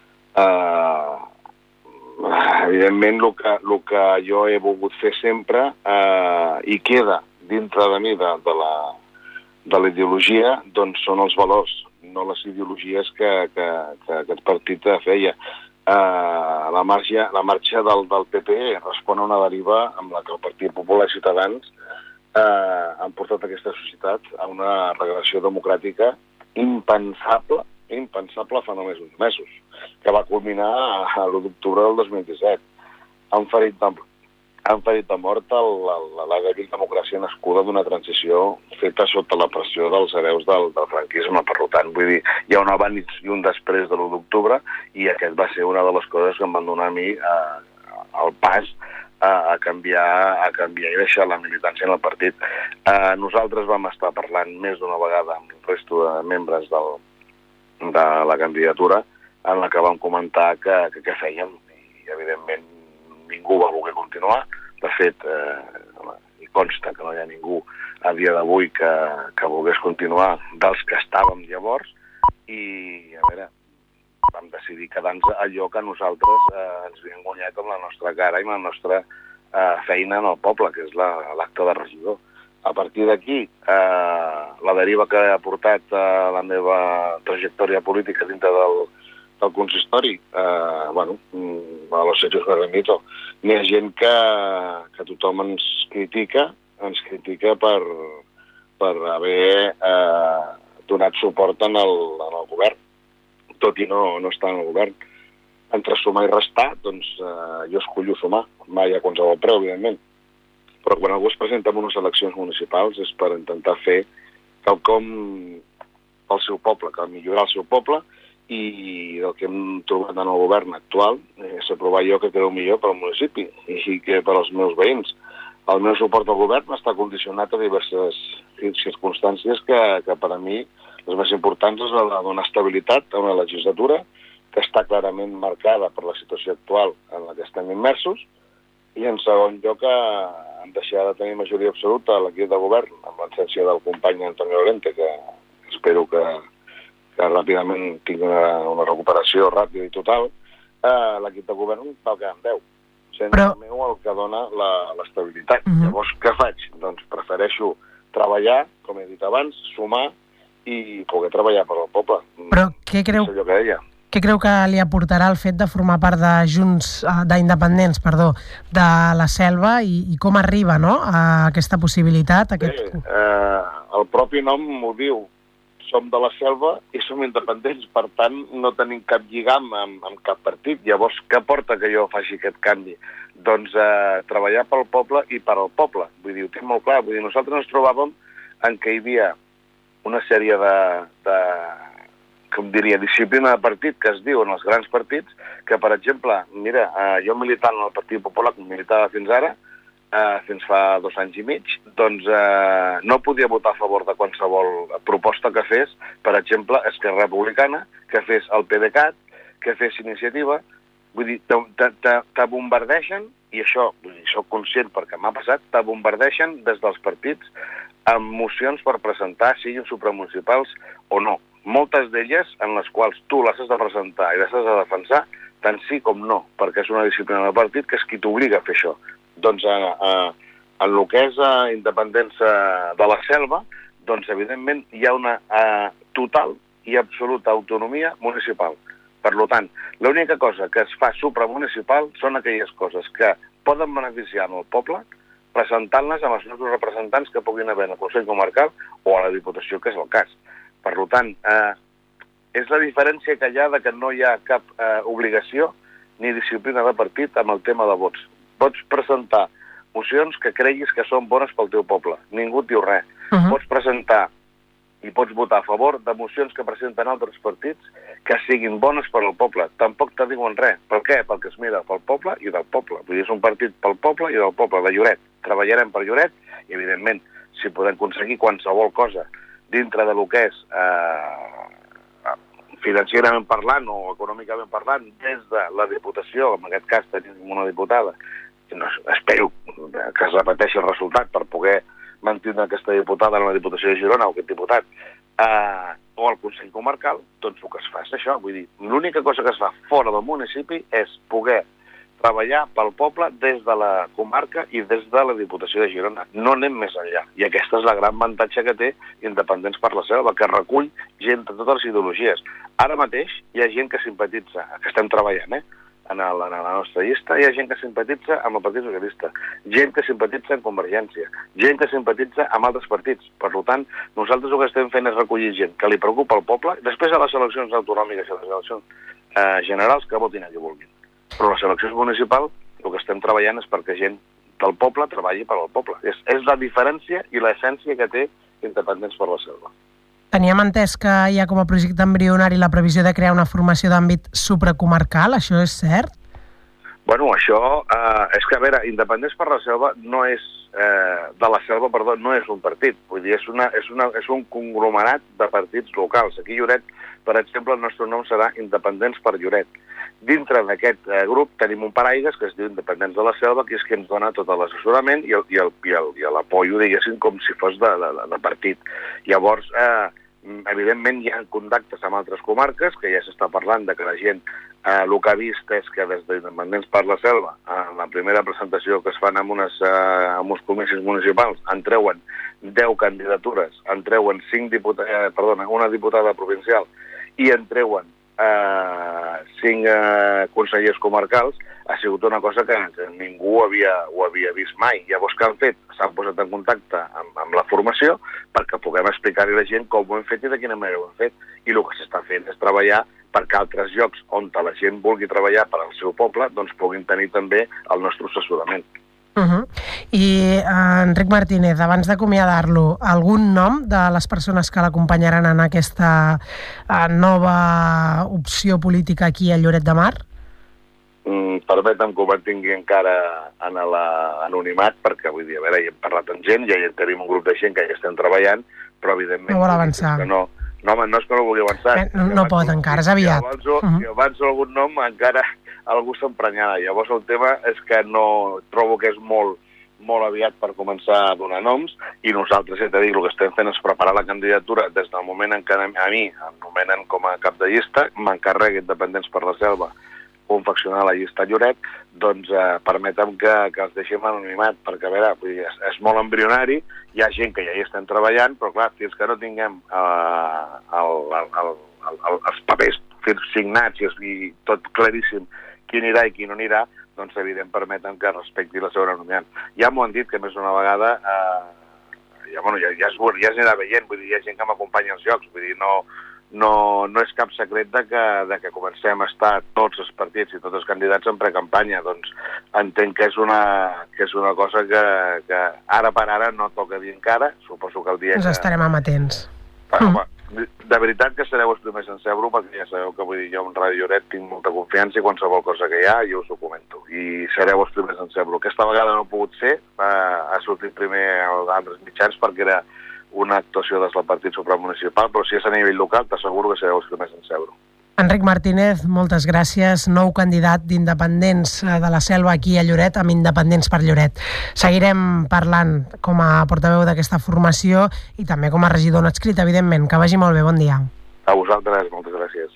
Uh, evidentment, el que, el que jo he volgut fer sempre uh, i queda dintre de mi de, de, la, de la ideologia, doncs són els valors, no les ideologies que, que, que aquest partit feia. Uh, la, marxa, la marxa del, del P P respon a una deriva amb la que el Partit Popular i Ciutadans uh, han portat aquesta societat a una regressió democràtica impensable, impensable fa només uns mesos, que va culminar a l'u d'octubre del dos mil disset. Han ferit de, han ferit de mort el, el, la dèbil democràcia nascuda d'una transició feta sota la pressió dels hereus del, del franquisme. Per tant, vull dir, hi ha un abans i un després de l'u d'octubre i aquest va ser una de les coses que em van donar a mi eh, el pas a, a, canviar, a canviar i deixar la militància en el partit. Eh, nosaltres vam estar parlant més d'una vegada amb el resto de membres del de la candidatura en la que vam comentar que, que què fèiem i evidentment ningú va voler continuar, De fet, eh, hi consta que no hi ha ningú a dia d'avui que, que volgués continuar dels que estàvem llavors, i, a veure, vam decidir quedar-nos allò que nosaltres eh, ens havíem guanyat amb la nostra cara i amb la nostra eh, feina en el poble, que és l'acte de regidor. A partir d'aquí, eh, la deriva que ha portat eh, la meva trajectòria política dintre del, del consistori, eh, bueno, a los hechos me remito. Hi ha gent que, que tothom ens critica, ens critica per, per haver eh, donat suport en el, en el govern, tot i no, no estar en el govern. Entre sumar i restar, doncs eh, jo escollo sumar, mai a qualsevol preu, evidentment. Però quan algú es presenta en unes eleccions municipals és per intentar fer quelcom pel seu poble, que millorar el seu poble, i el que hem trobat en el govern actual és aprovar allò que creu millor per al municipi i que per als meus veïns. El meu suport al govern està condicionat a diverses circumstàncies que, que per a mi les més importants és la de donar estabilitat a una legislatura que està clarament marcada per la situació actual en la que estem immersos, i en segon lloc hem deixat de tenir majoria absoluta a l'equip de govern amb l'absència del company Antonio Lorente, que espero que, que ràpidament tingui una, una recuperació ràpida i total. Eh, l'equip de govern va quedar en deu, sent Però... el meu el que dona l'estabilitat. Uh -huh. Llavors, què faig? Doncs prefereixo treballar, com he dit abans, sumar i poder treballar per al poble. Però què creu... És allò que deia. Què creu que li aportarà el fet de formar part de Junts, d'independents, perdó, de la Selva, i, i com arriba, no?, a aquesta possibilitat? Aquest... Bé, eh, el propi nom m'ho diu. Som de la Selva i som independents, per tant no tenim cap lligam amb, amb cap partit. Llavors, què porta que jo faci aquest canvi? Doncs eh, treballar pel poble i per al poble. Vull dir, ho tinc molt clar. Vull dir, nosaltres ens trobàvem en què hi havia una sèrie de... de com diria, disciplina de partit que es diu en els grans partits, que, per exemple, mira, eh, jo militant en el Partit Popular, com militava fins ara, eh, fins fa dos anys i mig, doncs eh, no podia votar a favor de qualsevol proposta que fes, per exemple, Esquerra Republicana, que fes el PDeCAT, que fes Iniciativa. Vull dir, te, te, te bombardeixen, i això, vull dir, soc conscient perquè m'ha passat, te bombardeixen des dels partits amb mocions per presentar, siguin supramunicipals o no. Moltes d'elles en les quals tu les has de presentar i les has de defensar, tant sí com no, perquè és una disciplina del partit que és qui t'obliga a fer això. Doncs a, a, en el que és a independència de la Selva, doncs evidentment hi ha una a, total i absoluta autonomia municipal. Per tant, l'única cosa que es fa supramunicipal són aquelles coses que poden beneficiar el poble, presentant-les amb els nostres representants que puguin haver en el Consell Comarcal o a la Diputació, que és el cas. Per tant, eh, és la diferència que hi ha de que no hi ha cap eh, obligació ni disciplina de partit amb el tema de vots. Pots presentar mocions que creguis que són bones pel teu poble. Ningú et diu res. Uh -huh. Pots presentar i pots votar a favor de mocions que presenten altres partits que siguin bones per al poble. Tampoc te diuen res. Per què? Perquè es mira pel poble i del poble. Vull dir, és un partit pel poble i del poble, de Lloret. Treballarem per Lloret i, evidentment, si podem aconseguir qualsevol cosa dintre de lo que és eh, financerament parlant o econòmicament parlant, des de la Diputació, en aquest cas tenim una diputada, no, espero que es repeteixi el resultat per poder mantenir aquesta diputada en la Diputació de Girona o aquest diputat, eh, o al Consell Comarcal, doncs el que es fa és això. Vull dir, l'única cosa que es fa fora del municipi és poder treballar pel poble des de la comarca i des de la Diputació de Girona. No anem més enllà. I aquesta és la gran avantatge que té Independents per la Selva, que recull gent de totes les ideologies. Ara mateix hi ha gent que simpatitza, que estem treballant, eh? En, el, en la nostra llista hi ha gent que simpatitza amb el Partit Socialista, gent que simpatitza amb Convergència, gent que simpatitza amb altres partits. Per tant, nosaltres el que estem fent és recollir gent que li preocupa el poble, després de les eleccions autonòmiques i les eleccions eh, generals que votin a qui vulguin. Però les eleccions municipals, el que estem treballant és perquè gent del poble treballi per al poble. És, és la diferència i l'essència que té Independents per la Selva. Teníem entès que hi ha com a projecte embrionari la previsió de crear una formació d'àmbit supracomarcal, això és cert? Bueno, això eh, és que, a veure, Independents per la Selva no és, eh, de la Selva, perdó, no és un partit. Vull dir, és, una, és, una, és un conglomerat de partits locals. Aquí a Lloret, per exemple, el nostre nom serà Independents per Lloret. Dintre d'aquest eh, grup tenim un paraigues que es diu Independents de la Selva, que és qui ens dona tot l'assessorament i l'apoyo, diguéssim, com si fos de, de, de partit. Llavors, eh, evidentment hi ha contactes amb altres comarques, que ja s'està parlant de que la gent, eh, el que ha vist és que des d'Independents per la Selva, en la primera presentació que es fan en, unes, eh, en uns comicis municipals, en treuen deu candidatures, en treuen cinc diputa eh, perdona, una diputada provincial i en treuen eh, cinc eh, consellers comarcals, ha sigut una cosa que, que ningú havia, ho havia vist mai. Llavors, què han fet? S'han posat en contacte amb, amb la formació perquè puguem explicar-li a la gent com ho hem fet i de quina manera ho hem fet. I el que s'està fent és treballar perquè altres llocs on la gent vulgui treballar per al seu poble doncs puguin tenir també el nostre assessorament. Uh -huh. I uh, Enric Martínez, abans d'acomiadar-lo, algun nom de les persones que l'acompanyaran en aquesta uh, nova opció política aquí a Lloret de Mar? Mm, permetem que ho mantingui encara en l'anonimat, perquè vull dir, a veure, hi hem parlat amb gent, ja hi tenim un grup de gent que ja estem treballant, però evidentment... No vol avançar. Que no, no, home, no és que no vulgui avançar. Eh, no no pot encara, és aviat. Si avanço, uh -huh. si avanço algun nom, encara algú s'emprenyarà. Llavors el tema és que no trobo que és molt, molt aviat per començar a donar noms, i nosaltres, ja t'he dit, el que estem fent és preparar la candidatura des del moment en què a mi em nomenen com a cap de llista, m'encarregui Independents per la Selva confeccionar la llista Lloret, doncs eh, permetem que, que els deixem anonimat, perquè a veure, vull dir, és, és molt embrionari, hi ha gent que ja hi estem treballant, però clar, fins que no tinguem eh, el, el, el, el, els papers signats i, i tot claríssim qui anirà i qui no anirà, doncs evident permeten que respecti la seva anonimat. Ja m'ho han dit que més d'una vegada eh, ja, bueno, ja, ja, es, ja s'anirà veient, vull dir, hi ha gent que m'acompanya als jocs, vull dir, no... No, no és cap secret de que, de que comencem a estar tots els partits i tots els candidats en precampanya. Doncs entenc que és una, que és una cosa que, que ara per ara no toca dir encara. Suposo que el dia Ens que... estarem amatents. Bueno, mm. De veritat que sereu els primers en saber-ho, perquè ja sabeu que vull dir, jo en Ràdio Lloret tinc molta confiança i qualsevol cosa que hi ha jo us ho comento. I sereu els primers en saber-ho. Aquesta vegada no ha pogut ser, ha, ha sortit primer als altres mitjans perquè era una actuació des del Partit Supramunicipal, però si és a nivell local t'asseguro que sereu els primers en saber-ho. Enric Martínez, moltes gràcies, nou candidat d'Independents de la Selva aquí a Lloret, amb Independents per Lloret. Seguirem parlant com a portaveu d'aquesta formació i també com a regidor no adscrit, evidentment. Que vagi molt bé, bon dia. A vosaltres, moltes gràcies.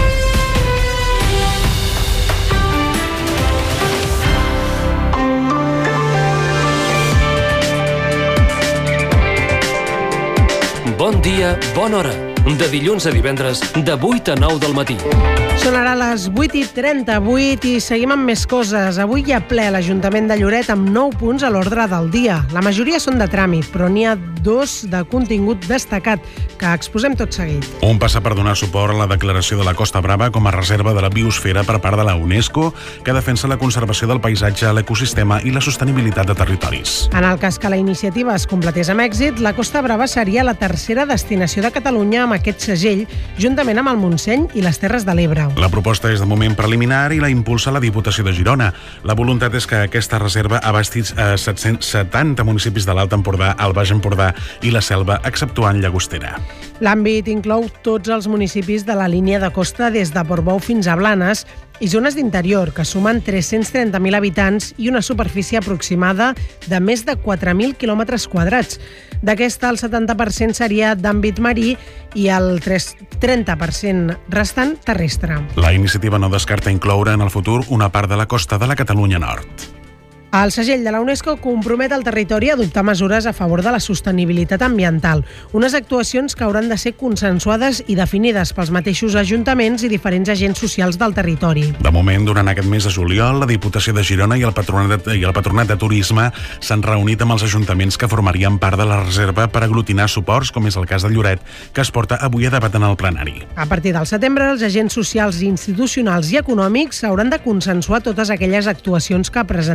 Bon dia, bona hora. De dilluns a divendres, de vuit a nou del matí. Són ara les vuit i trenta-vuit i seguim amb més coses. Avui hi ha ple a l'Ajuntament de Lloret amb nou punts a l'ordre del dia. La majoria són de tràmit, però n'hi ha dos de contingut destacat, que exposem tot seguit. Un passa per donar suport a la declaració de la Costa Brava com a reserva de la biosfera per part de la UNESCO, que defensa la conservació del paisatge, l'ecosistema i la sostenibilitat de territoris. En el cas que la iniciativa es completés amb èxit, la Costa Brava seria la tercera destinació de Catalunya amb aquest segell, juntament amb el Montseny i les Terres de l'Ebre. La proposta és de moment preliminar i la impulsa la Diputació de Girona. La voluntat és que aquesta reserva abasti a set-cents setanta municipis de l'Alt Empordà, el Baix Empordà i la Selva, exceptuant Llagostera. L'àmbit inclou tots els municipis de la línia de costa des de Portbou fins a Blanes i zones d'interior, que sumen tres-cents trenta mil habitants i una superfície aproximada de més de quatre mil quilòmetres quadrats. D'aquesta, el setanta per cent seria d'àmbit marí i el trenta per cent restant terrestre. La iniciativa no descarta incloure en el futur una part de la costa de la Catalunya Nord. El segell de la UNESCO compromet el territori a adoptar mesures a favor de la sostenibilitat ambiental, unes actuacions que hauran de ser consensuades i definides pels mateixos ajuntaments i diferents agents socials del territori. De moment, durant aquest mes de juliol, la Diputació de Girona i el Patronat de, i el Patronat de Turisme s'han reunit amb els ajuntaments que formarien part de la reserva per aglutinar suports, com és el cas de Lloret, que es porta avui a debat en el plenari. A partir del setembre, els agents socials, institucionals i econòmics hauran de consensuar totes aquelles actuacions que presentaran a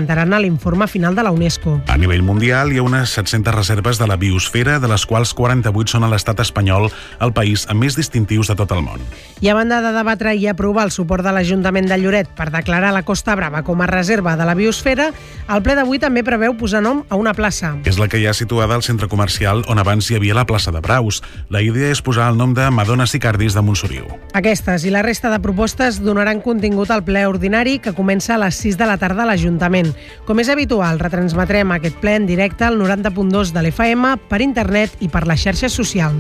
l'informe final de la UNESCO. A nivell mundial hi ha unes set-centes reserves de la biosfera, de les quals quaranta-vuit són a l'estat espanyol, el país amb més distintius de tot el món. I a banda de debatre i aprovar el suport de l'Ajuntament de Lloret per declarar la Costa Brava com a reserva de la biosfera, el ple d'avui també preveu posar nom a una plaça. És la que hi ha situada al centre comercial on abans hi havia la plaça de Braus. La idea és posar el nom de Madonna Sicardis de Montsoriu. Aquestes i la resta de propostes donaran contingut al ple ordinari que comença a les sis de la tarda a l'Ajuntament. Com és habitual, retransmetrem aquest ple en directe al noranta punt dos de l'F M, per internet i per les xarxes socials.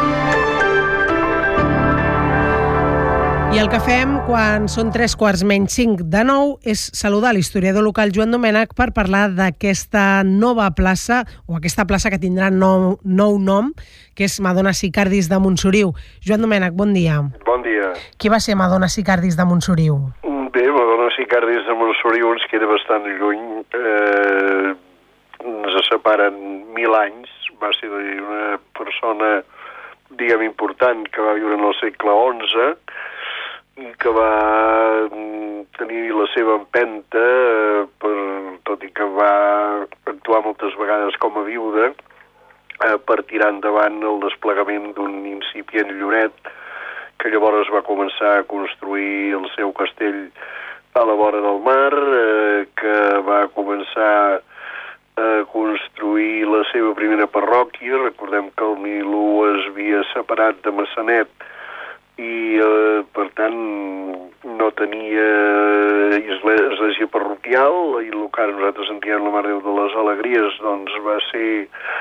I el que fem quan són tres quarts menys cinc de nou és saludar l'historiador local Joan Domènech per parlar d'aquesta nova plaça, o aquesta plaça que tindrà nou, nou nom, que és Madonna Sicardis de Montsoriu. Joan Domènech, bon dia. Bon dia. Qui va ser Madonna Sicardis de Montsoriu? Bé, Madonna Sicardis de Montsoriu ens queda bastant lluny. Eh, ens separen mil anys. Va ser una persona, diguem, important, que va viure en el segle onze, i que va tenir la seva empenta, per, tot i que va actuar moltes vegades com a viuda, per tirar endavant el desplegament d'un incipient Lloret, que llavors va començar a construir el seu castell a la vora del mar, que va començar a construir la seva primera parròquia. Recordem que el mil u es havia separat de Massanet i, eh, per tant, no tenia església parroquial, i el que nosaltres en diem la Mare de Déu de les Alegries, doncs va ser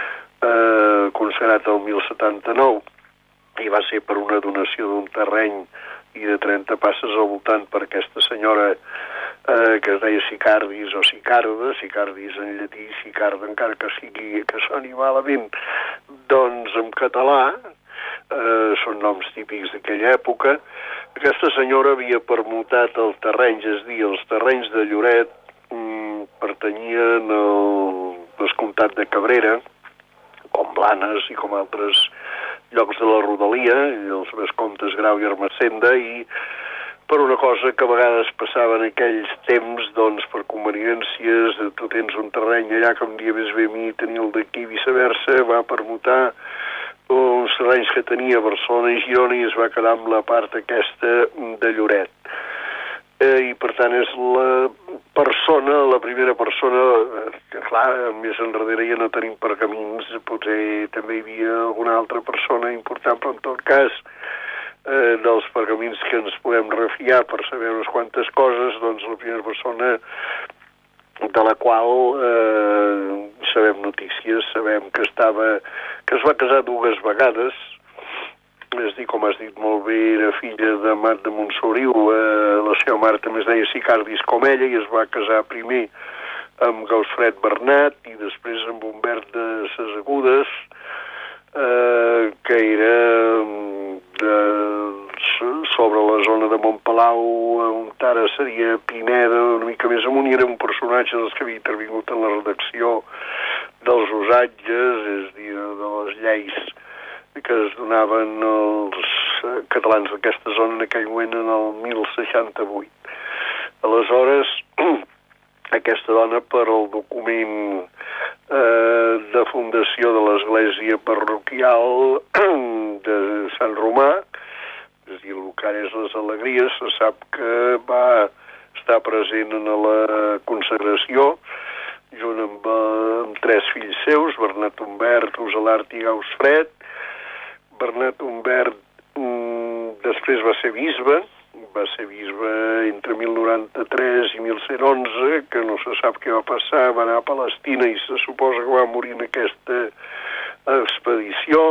eh, consagrat el mil setanta-nou, i va ser per una donació d'un terreny i de trenta passes al voltant per aquesta senyora eh, que es deia Sicardis o Sicarda, Sicardis en llatí, Sicarda encara que sigui, que soni malament, doncs en català, Uh, són noms típics d'aquella època. Aquesta senyora havia permutat els terrenys, és dir, els terrenys de Lloret mm, pertanyien al vescomtat de Cabrera, com Blanes i com altres llocs de la rodalia, i els vescomtes Grau i Ermessenda, i per una cosa que a vegades passava en aquells temps, doncs per conveniències, tu tens un terreny allà que em dia més bé a mi tenir el d'aquí, viceversa, va permutar uns terrenys que tenia a Barcelona i Girona i es va quedar amb la part aquesta de Lloret. Eh, I per tant és la persona, la primera persona, que clar, més enrere ja no tenim pergamins, potser també hi havia alguna altra persona important, però en tot cas eh, dels pergamins que ens podem refiar per saber unes quantes coses, doncs la primera persona de la qual eh, sabem notícies, sabem que estava, que es va casar dues vegades, és dir, com has dit molt bé, era filla de Mat de Montsoriu, eh, la seva mare també es deia Sicardis com ella, i es va casar primer amb Gausfred Bernat i després amb Humbert de Ses Agudes, eh, que era de, sobre la zona de Montpalau, on ara seria Pineda, una mica més amunt, i era un personatge dels que havia intervingut en la redacció dels usatges, és dir, de les lleis que es donaven als catalans d'aquesta zona en aquell moment en el mil seixanta-vuit. Aleshores, aquesta dona, per al document eh, de fundació de l'església parroquial de Sant Romà, és a dir, el que ara és les Alegries, se sap que va estar present en la consagració, junt amb, amb tres fills seus, Bernat Humbert, Uselart i Gausfred. Bernat Humbert mm, després va ser bisbe, va ser bisbe entre mil noranta-tres i mil cent onze, que no se sap què va passar, va anar a Palestina i se suposa que va morir en aquesta expedició.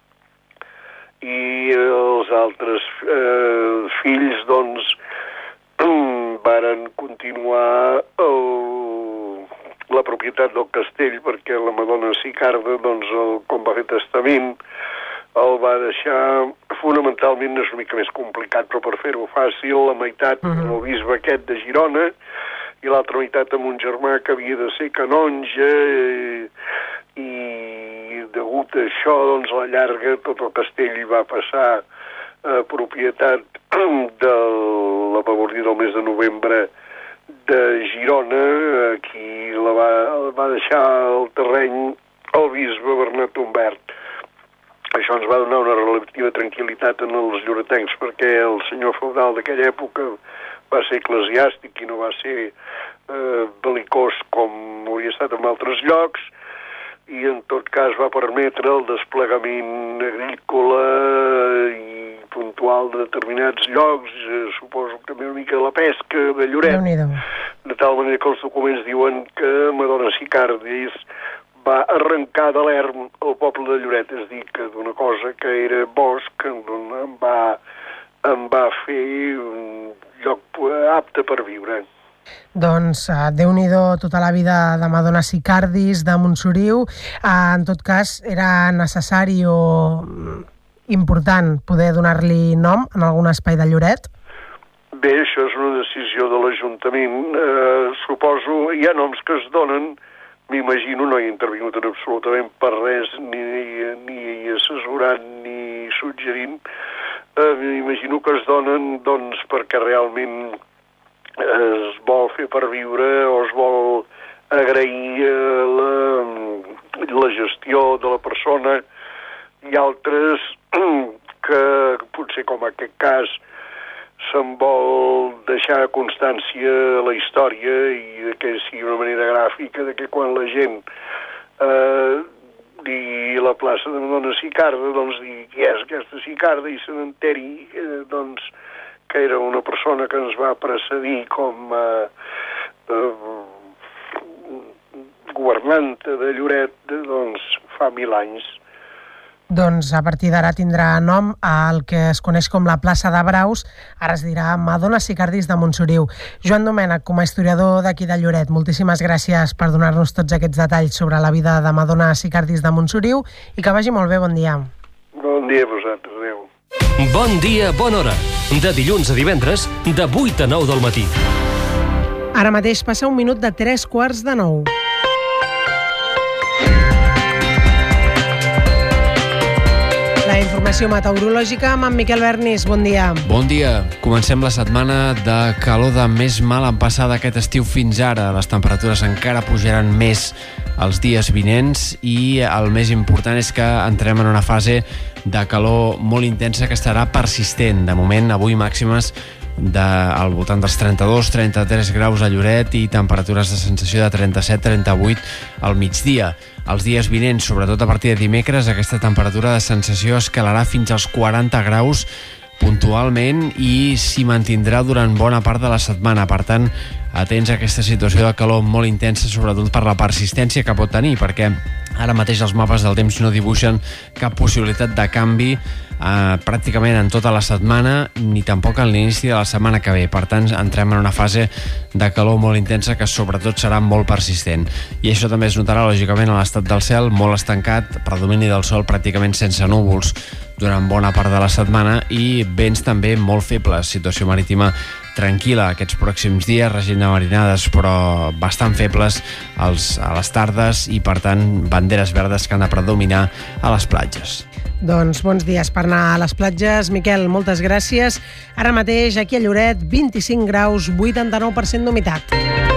I els altres eh, fills, doncs, varen continuar el, la propietat del castell, perquè la Madonna Sicarda, doncs, el, com va fer testament, el va deixar, fonamentalment és una mica més complicat, però per fer-ho fàcil, la meitat uh-huh. el bisbe aquest de Girona i l'altra meitat amb un germà que havia de ser canonge, i, i degut a això, doncs, a la llarga, tot el castell hi va passar a propietat de la, va morir el mes de novembre de Girona, qui la va, va deixar el terreny el bisbe Bernat Humbert. Això ens va donar una relativa tranquil·litat en els lloretencs, perquè el senyor feudal d'aquella època va ser eclesiàstic i no va ser eh, belicós com hauria estat en altres llocs, i en tot cas va permetre el desplegament agrícola i puntual de determinats llocs, eh, suposo que també una mica de la pesca de Lloret, de tal manera que els documents diuen que Madonna Sicardis va arrencar de l'erm el poble de Lloret, és dir, que d'una cosa que era bosc en va, en va fer un lloc apte per viure. Doncs uh, Déu-n'hi-do tota la vida de Madonna Sicardis, de Montsoriu. Uh, en tot cas, era necessari o important poder donar-li nom en algun espai de Lloret? Bé, això és una decisió de l'Ajuntament. Uh, suposo, hi ha noms que es donen, m'imagino, no he intervingut en absolutament per res, ni, ni assessorant ni suggerint, uh, m'imagino que es donen doncs, perquè realment es vol fer per viure o es vol agrair la, la gestió de la persona, i altres que potser com en aquest cas se'n vol deixar constància a la història i que sigui una manera gràfica de que quan la gent eh, digui la plaça de Madonna Sicarda, doncs digui qui és aquesta Sicarda i se n'enteri eh, doncs que era una persona que ens va precedir com a eh, eh, governanta de Lloret doncs, fa mil anys. Doncs a partir d'ara tindrà nom el que es coneix com la plaça de Braus, ara es dirà Madonna Sicardis de Montsoriu. Joan Domènech, com a historiador d'aquí de Lloret, moltíssimes gràcies per donar-nos tots aquests detalls sobre la vida de Madonna Sicardis de Montsoriu i que vagi molt bé, bon dia. Bon dia a vosaltres, adéu. Bon dia, bona hora. De dilluns a divendres, de vuit a nou del matí. Ara mateix passa un minut de tres quarts de nou. La informació meteorològica amb en Miquel Bernis. Bon dia. Bon dia. Comencem la setmana de calor de més mal en passar d'aquest estiu fins ara. Les temperatures encara pujaran més els dies vinents i el més important és que entrem en una fase de calor molt intensa que estarà persistent. De moment, avui màximes de, al voltant dels trenta-dos a trenta-tres graus a Lloret i temperatures de sensació de trenta-set a trenta-vuit al migdia. Els dies vinents, sobretot a partir de dimecres, aquesta temperatura de sensació escalarà fins als quaranta graus puntualment i s'hi mantindrà durant bona part de la setmana. Per tant, atents a aquesta situació de calor molt intensa, sobretot per la persistència que pot tenir, perquè ara mateix els mapes del temps no dibuixen cap possibilitat de canvi eh, pràcticament en tota la setmana, ni tampoc a l'inici de la setmana que ve. Per tant, entrem en una fase de calor molt intensa que sobretot serà molt persistent. I això també es notarà, lògicament, a l'estat del cel, molt estancat, predomini del sol pràcticament sense núvols durant bona part de la setmana i vents també molt febles, situació marítima tranquil·la aquests pròxims dies, regint de marinades però bastant febles als, a les tardes i per tant banderes verdes que han de predominar a les platges. Doncs bons dies per anar a les platges. Miquel, moltes gràcies. Ara mateix aquí a Lloret, vint-i-cinc graus, vuitanta-nou per cent d'humitat.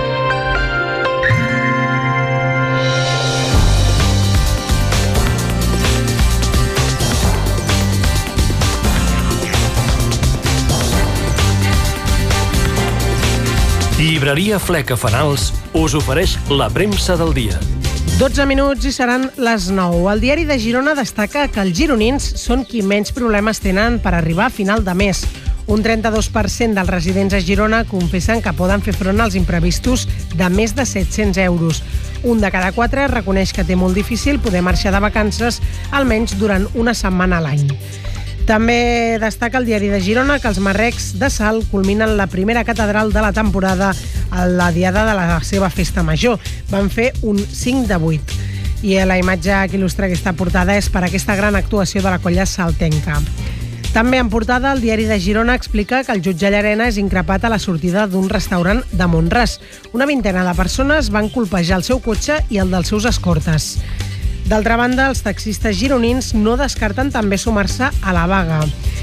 Llibreria Fleca Fanals us ofereix la premsa del dia. dotze minuts i seran les nou. El diari de Girona destaca que els gironins són qui menys problemes tenen per arribar a final de mes. Un trenta-dos per cent dels residents a Girona confessen que poden fer front als imprevistos de més de set-cents euros. Un de cada quatre reconeix que té molt difícil poder marxar de vacances almenys durant una setmana a l'any. També destaca el diari de Girona que els marrecs de Salt culminen la primera catedral de la temporada a la diada de la seva festa major. Van fer un cinc de vuit. I la imatge que il·lustra aquesta portada és per aquesta gran actuació de la colla saltenca. També en portada, el diari de Girona explica que el jutge Llarena és increpat a la sortida d'un restaurant de Mont-ras. Una vintena de persones van colpejar el seu cotxe i el dels seus escortes. D'altra banda, els taxistes gironins no descarten també sumar-se a la vaga.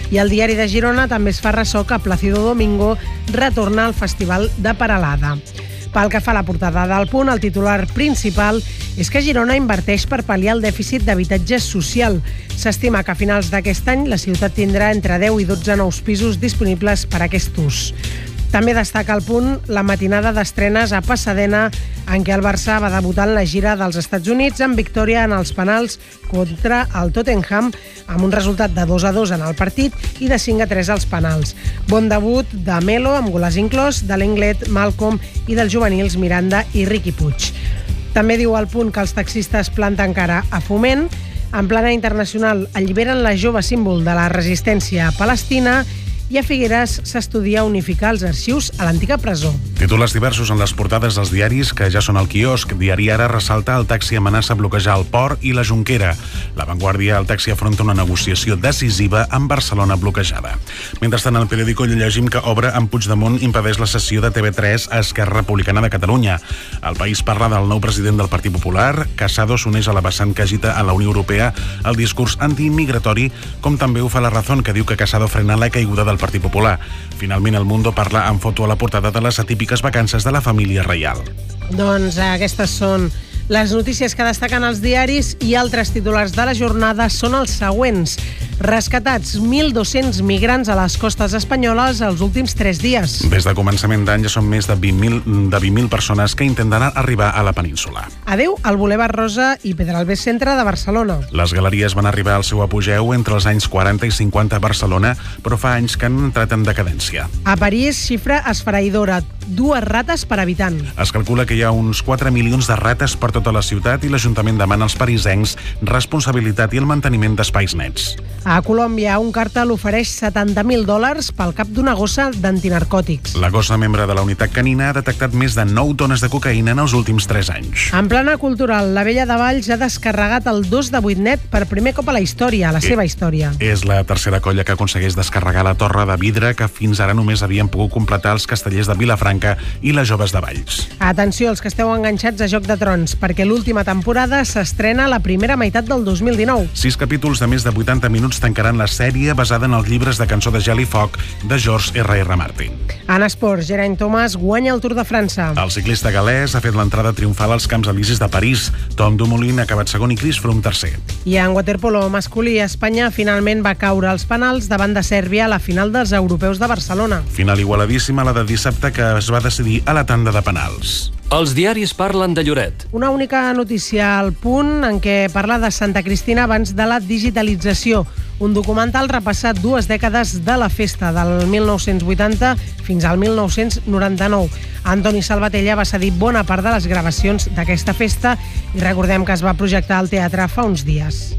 I el Diari de Girona també es fa ressò que Plácido Domingo retorna al Festival de Peralada. Pel que fa a la portada del Punt, el titular principal és que Girona inverteix per pal·liar el dèficit d'habitatge social. S'estima que a finals d'aquest any la ciutat tindrà entre deu i dotze nous pisos disponibles per a aquest ús. També destaca el Punt la matinada d'estrenes a Pasadena, en què el Barça va debutar en la gira dels Estats Units amb victòria en els penals contra el Tottenham, amb un resultat de dos a dos en el partit i de cinc a tres als penals. Bon debut de Melo, amb golàs inclòs, de l'Englet, Malcolm i dels juvenils Miranda i Riqui Puig. També diu el Punt que els taxistes planten cara a Foment. En plana internacional alliberen la jove símbol de la resistència palestina i a Figueres s'estudia unificar els arxius a l'antiga presó. Titulars diversos en les portades dels diaris que ja són al quiosc. Diari Ara ressalta el taxi amenaça bloquejar el port i la Jonquera. La Vanguardia, el taxi afronta una negociació decisiva amb Barcelona bloquejada. Mentrestant, al periòdico llegim que Obra amb Puigdemont impedeix la cessió de T V tres a Esquerra Republicana de Catalunya. El País parla del nou president del Partit Popular. Casado s'uneix a la vessant que agita a la Unió Europea el discurs antiimmigratori, com també ho fa La Razón, que diu que Casado frena la caiguda del Partit Popular. Finalment, El Mundo parla amb foto a la portada de les atípiques vacances de la família reial. Doncs aquestes són les notícies que destaquen els diaris i altres titulars de la jornada són els següents. Rescatats mil dos-cents migrants a les costes espanyoles els últims tres dies. Des de començament d'any ja són més de vint mil de vint mil persones que intentaran arribar a la península. Adeu al Boulevard Rosa i Pedralbes Centre de Barcelona. Les galeries van arribar al seu apogeu entre els anys quaranta i cinquanta a Barcelona, però fa anys que han entrat en decadència. A París, xifra esfereïdora, dues rates per habitant. Es calcula que hi ha uns quatre milions de rates per tota la ciutat i l'Ajuntament demana als parisencs responsabilitat i el manteniment d'espais nets. A Colòmbia, un càrtel ofereix setanta mil dòlars pel cap d'una gossa d'antinarcòtics. La gossa, membre de la unitat canina, ha detectat més de nou tones de cocaïna en els últims tres anys. En plana cultural, la Vella de Valls ha descarregat el dos de vuit net per primer cop a la història, a la seva història. És la tercera colla que aconsegueix descarregar la torre de vidre que fins ara només havien pogut completar els castellers de Vilafranca i les joves de Valls. Atenció, els que esteu enganxats a Joc de Trons, perquè l'última temporada s'estrena la primera meitat del dos mil dinou. Sis capítols de més de vuitanta minuts tancaran la sèrie basada en els llibres de cançó de Gel i Foc de George R R Martin. En esports, Geraint Thomas guanya el Tour de França. El ciclista galès ha fet l'entrada triomfal als Camps Elisis de París. Tom Dumoulin ha acabat segon i Chris Froome tercer. I en waterpolo masculí, Espanya finalment va caure als penals davant de Sèrbia a la final dels europeus de Barcelona. Final igualadíssima, la de dissabte, que es va decidir a la tanda de penals. Els diaris parlen de Lloret. Una única notícia al Punt en què parla de Santa Cristina abans de la digitalització. Un documental repassat dues dècades de la festa, del mil nou-cents vuitanta fins al mil nou-cents noranta-nou. Antoni Salvatella va cedir bona part de les gravacions d'aquesta festa i recordem que es va projectar al teatre fa uns dies.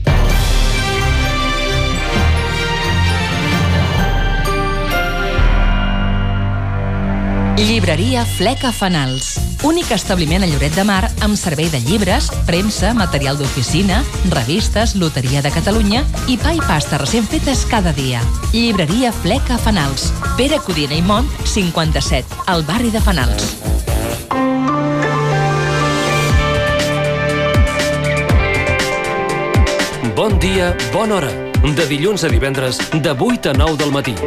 Llibreria Fleca Fanals. Únic establiment a Lloret de Mar amb servei de llibres, premsa, material d'oficina, revistes, loteria de Catalunya i pa i pasta recent fetes cada dia. Llibreria Fleca Fanals. Pere Codina i Mont, cinquanta-set, al barri de Fanals. Bon dia, bona hora. De dilluns a divendres, de vuit a nou del matí.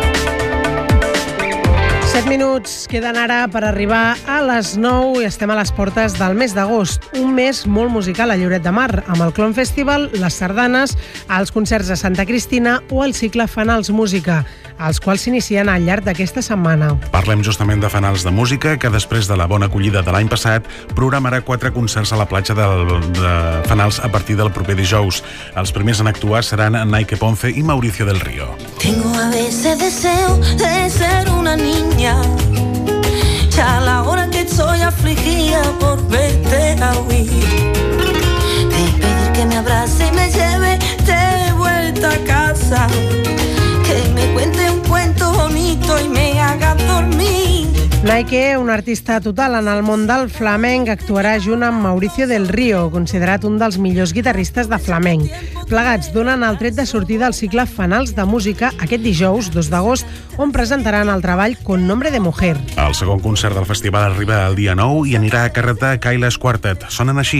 set minuts queden ara per arribar a les nou i estem a les portes del mes d'agost. Un mes molt musical a Lloret de Mar, amb el Clon Festival, les sardanes, els concerts a Santa Cristina o el cicle Fanals Música, els quals s'inicien al llarg d'aquesta setmana. Parlem justament de Fanals de Música, que després de la bona acollida de l'any passat programarà quatre concerts a la platja del, de Fanals a partir del proper dijous. Els primers en actuar seran Nike Ponce i Mauricio del Río. Tengo a veces deseo de ser una niña, ya la hora que estoy afligida por verte a huir, de pedir que me abrace y me lleve de vuelta a casa, que me cuente un cuento bonito y me haga dormir. Nike, un artista total en el món del flamenc, actuarà junt amb Mauricio del Río, considerat un dels millors guitarristes de flamenc. Plegats donen el tret de sortida al cicle Fanals de Música aquest dijous, dos d'agost, on presentaran el treball Con nombre de mujer. El segon concert del festival arriba el dia nou i anirà a càrrec de Kailash Quartet. Sonen així.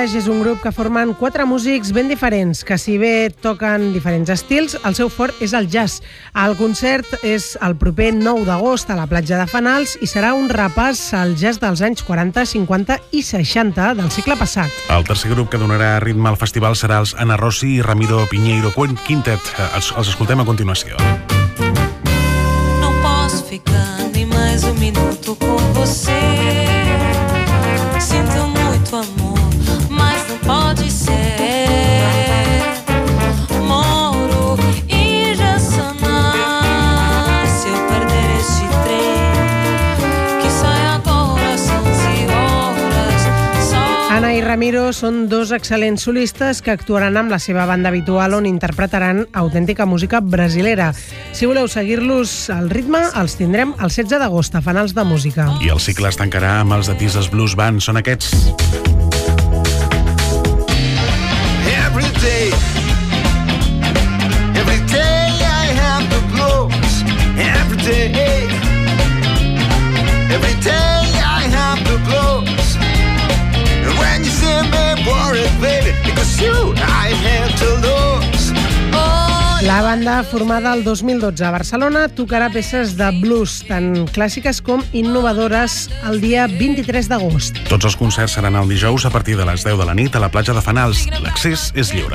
Garage és un grup que formen quatre músics ben diferents, que si bé toquen diferents estils, el seu fort és el jazz. El concert és el proper nou d'agost a la platja de Fanals i serà un repàs al jazz dels anys quaranta, cinquanta i seixanta del segle passat. El tercer grup que donarà ritme al festival serà els Ana Rossi i Ramiro Pinheiro Quintet. Els, els escoltem a continuació. Não posso ficar nem mais um minuto com você. Sinto muito amor, mas não pode ser. Moro em Jaçanã. Se eu perder este trem que sai agora às onze horas. Ana i Ramiro són dos excel·lents solistes que actuaran amb la seva banda habitual on interpretaran autèntica música brasilera. Si voleu seguir-los al ritme, els tindrem el setze d'agost a Fanals de Música. I el cicle es tancarà amb els de Tises Blues Band. Són aquests. Every day, every day I have the blues. Every day, every day I have the blues. And when you see me worried, baby, because you I have to lose. La banda, formada el dos mil dotze a Barcelona, tocarà peces de blues tan clàssiques com innovadores el dia vint-i-tres d'agost. Tots els concerts seran el dijous a partir de les deu de la nit a la platja de Fanals. L'accés és lliure.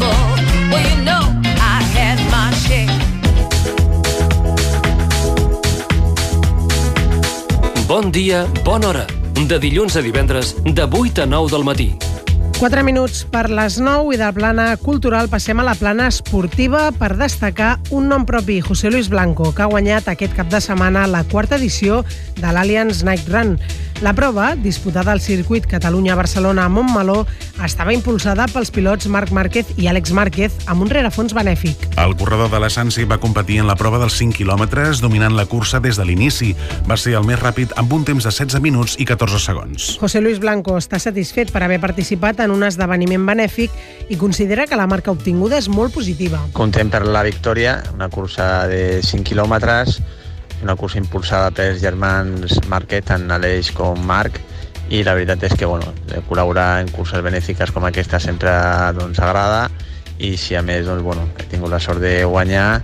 Bon dia, bona hora. De dilluns a divendres, de vuit a nou del matí. Quatre minuts per les nou i del plana cultural passem a la plana esportiva per destacar un nom propi, José Luis Blanco, que ha guanyat aquest cap de setmana la quarta edició de l'Allianz Night Run. La prova, disputada al circuit Catalunya-Barcelona a Montmeló, estava impulsada pels pilots Marc Márquez i Àlex Márquez amb un rerefons benèfic. El corredor de la Sansi va competir en la prova dels cinc quilòmetres, dominant la cursa des de l'inici. Va ser el més ràpid amb un temps de setze minuts i catorze segons. José Luis Blanco està satisfet per haver participat en un esdeveniment benèfic i considera que la marca obtinguda és molt positiva. Content per la victòria, una cursa de cinc quilòmetres, una cursa impulsada pels germans Márquez, tant Aleix com Marc, i la veritat és que bueno, col·laborar en curses benèfiques com aquesta sempre doncs, agrada, i si a més doncs, bueno, he tingut la sort de guanyar,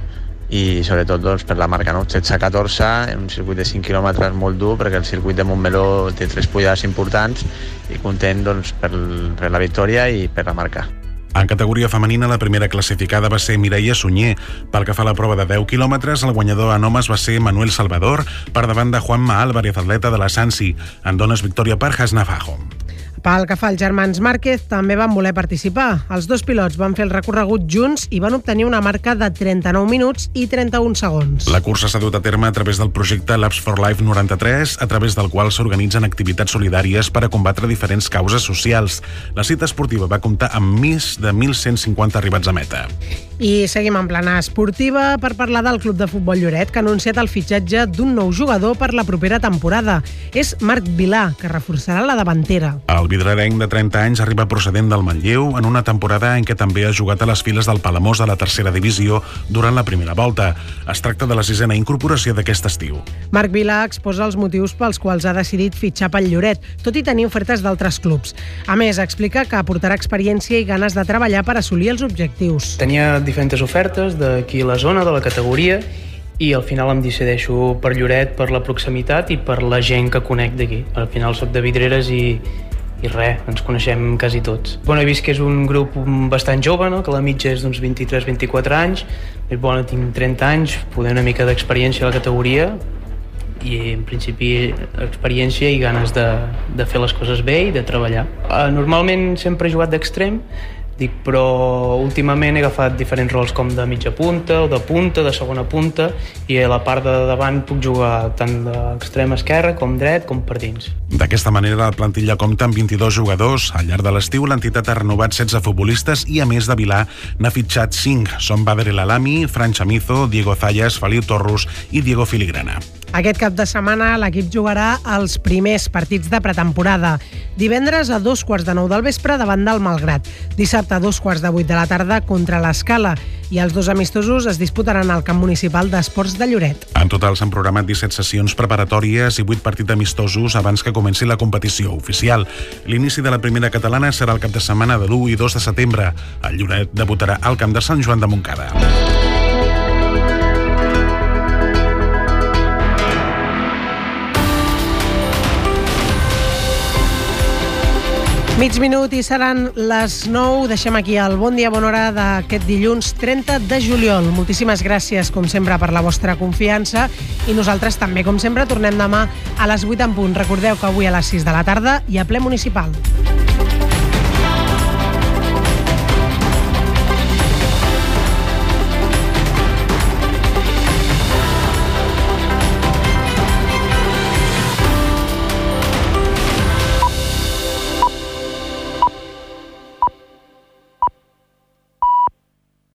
i sobretot doncs, per la marca, no? setze a catorze, en un circuit de cinc quilòmetres molt dur, perquè el circuit de Montmeló té tres pujades importants, i content doncs, per, per la victòria i per la marca. En categoria femenina, la primera classificada va ser Mireia Sunyer. Pel que fa a la prova de deu quilòmetres, el guanyador en homes va ser Manuel Salvador, per davant de Juanma Álvarez, atleta de la Sansi. En dones, victòria per Hasna Fajo. Pel que fa als germans Márquez, també van voler participar. Els dos pilots van fer el recorregut junts i van obtenir una marca de trenta-nou minuts i trenta-un segons. La cursa s'ha dut a terme a través del projecte Labs for Life noranta-tres, a través del qual s'organitzen activitats solidàries per a combatre diferents causes socials. La cita esportiva va comptar amb més de mil cent cinquanta arribats a meta. I seguim en plana esportiva per parlar del Club de Futbol Lloret, que ha anunciat el fitxatge d'un nou jugador per la propera temporada. És Marc Vilà, que reforçarà la davantera. El vidrerenc de trenta anys arriba procedent del Manlleu en una temporada en què també ha jugat a les files del Palamós de la tercera divisió durant la primera volta. Es tracta de la sisena incorporació d'aquest estiu. Marc Vilà exposa els motius pels quals ha decidit fitxar pel Lloret, tot i tenir ofertes d'altres clubs. A més, explica que aportarà experiència i ganes de treballar per assolir els objectius. Tenia diferents ofertes d'aquí a la zona, de la categoria, i al final em decideixo per Lloret, per la proximitat i per la gent que conec d'aquí. Al final soc de Vidreres i i res, ens coneixem quasi tots. Bueno, he vist que és un grup bastant jove, no? Que la mitja és d'uns vint-i-tres vint-i-quatre anys, és bona, tinc trenta anys, poder una mica d'experiència a la categoria i en principi experiència i ganes de, de fer les coses bé i de treballar. Uh, normalment sempre he jugat d'extrem, dic, però últimament he agafat diferents rols com de mitja punta o de punta, de segona punta, i a la part de davant puc jugar tant d'extrem esquerre com dret com per dins. D'aquesta manera, la plantilla compta amb vint-i-dos jugadors. Al llarg de l'estiu, l'entitat ha renovat setze futbolistes i, a més de Vilà, n'ha fitxat cinc. Són Badr El Alami, Fran Chamizo, Diego Zayas, Feliu Torros i Diego Filigrana. Aquest cap de setmana l'equip jugarà els primers partits de pretemporada. Divendres a dos quarts de nou del vespre davant del Malgrat. Dissabte a dos quarts de vuit de la tarda contra l'Escala. I els dos amistosos es disputaran al Camp Municipal d'Esports de Lloret. En total s'han programat disset sessions preparatòries i vuit partits amistosos abans que comenci la competició oficial. L'inici de la primera catalana serà el cap de setmana de l'u i dos de setembre. El Lloret debutarà al Camp de Sant Joan de Montcada. Mig minut i seran les nou. Deixem aquí el bon dia, bona hora d'aquest dilluns trenta de juliol. Moltíssimes gràcies, com sempre, per la vostra confiança i nosaltres també, com sempre, tornem demà a les vuit en punt. Recordeu que avui a les sis de la tarda hi ha ple municipal.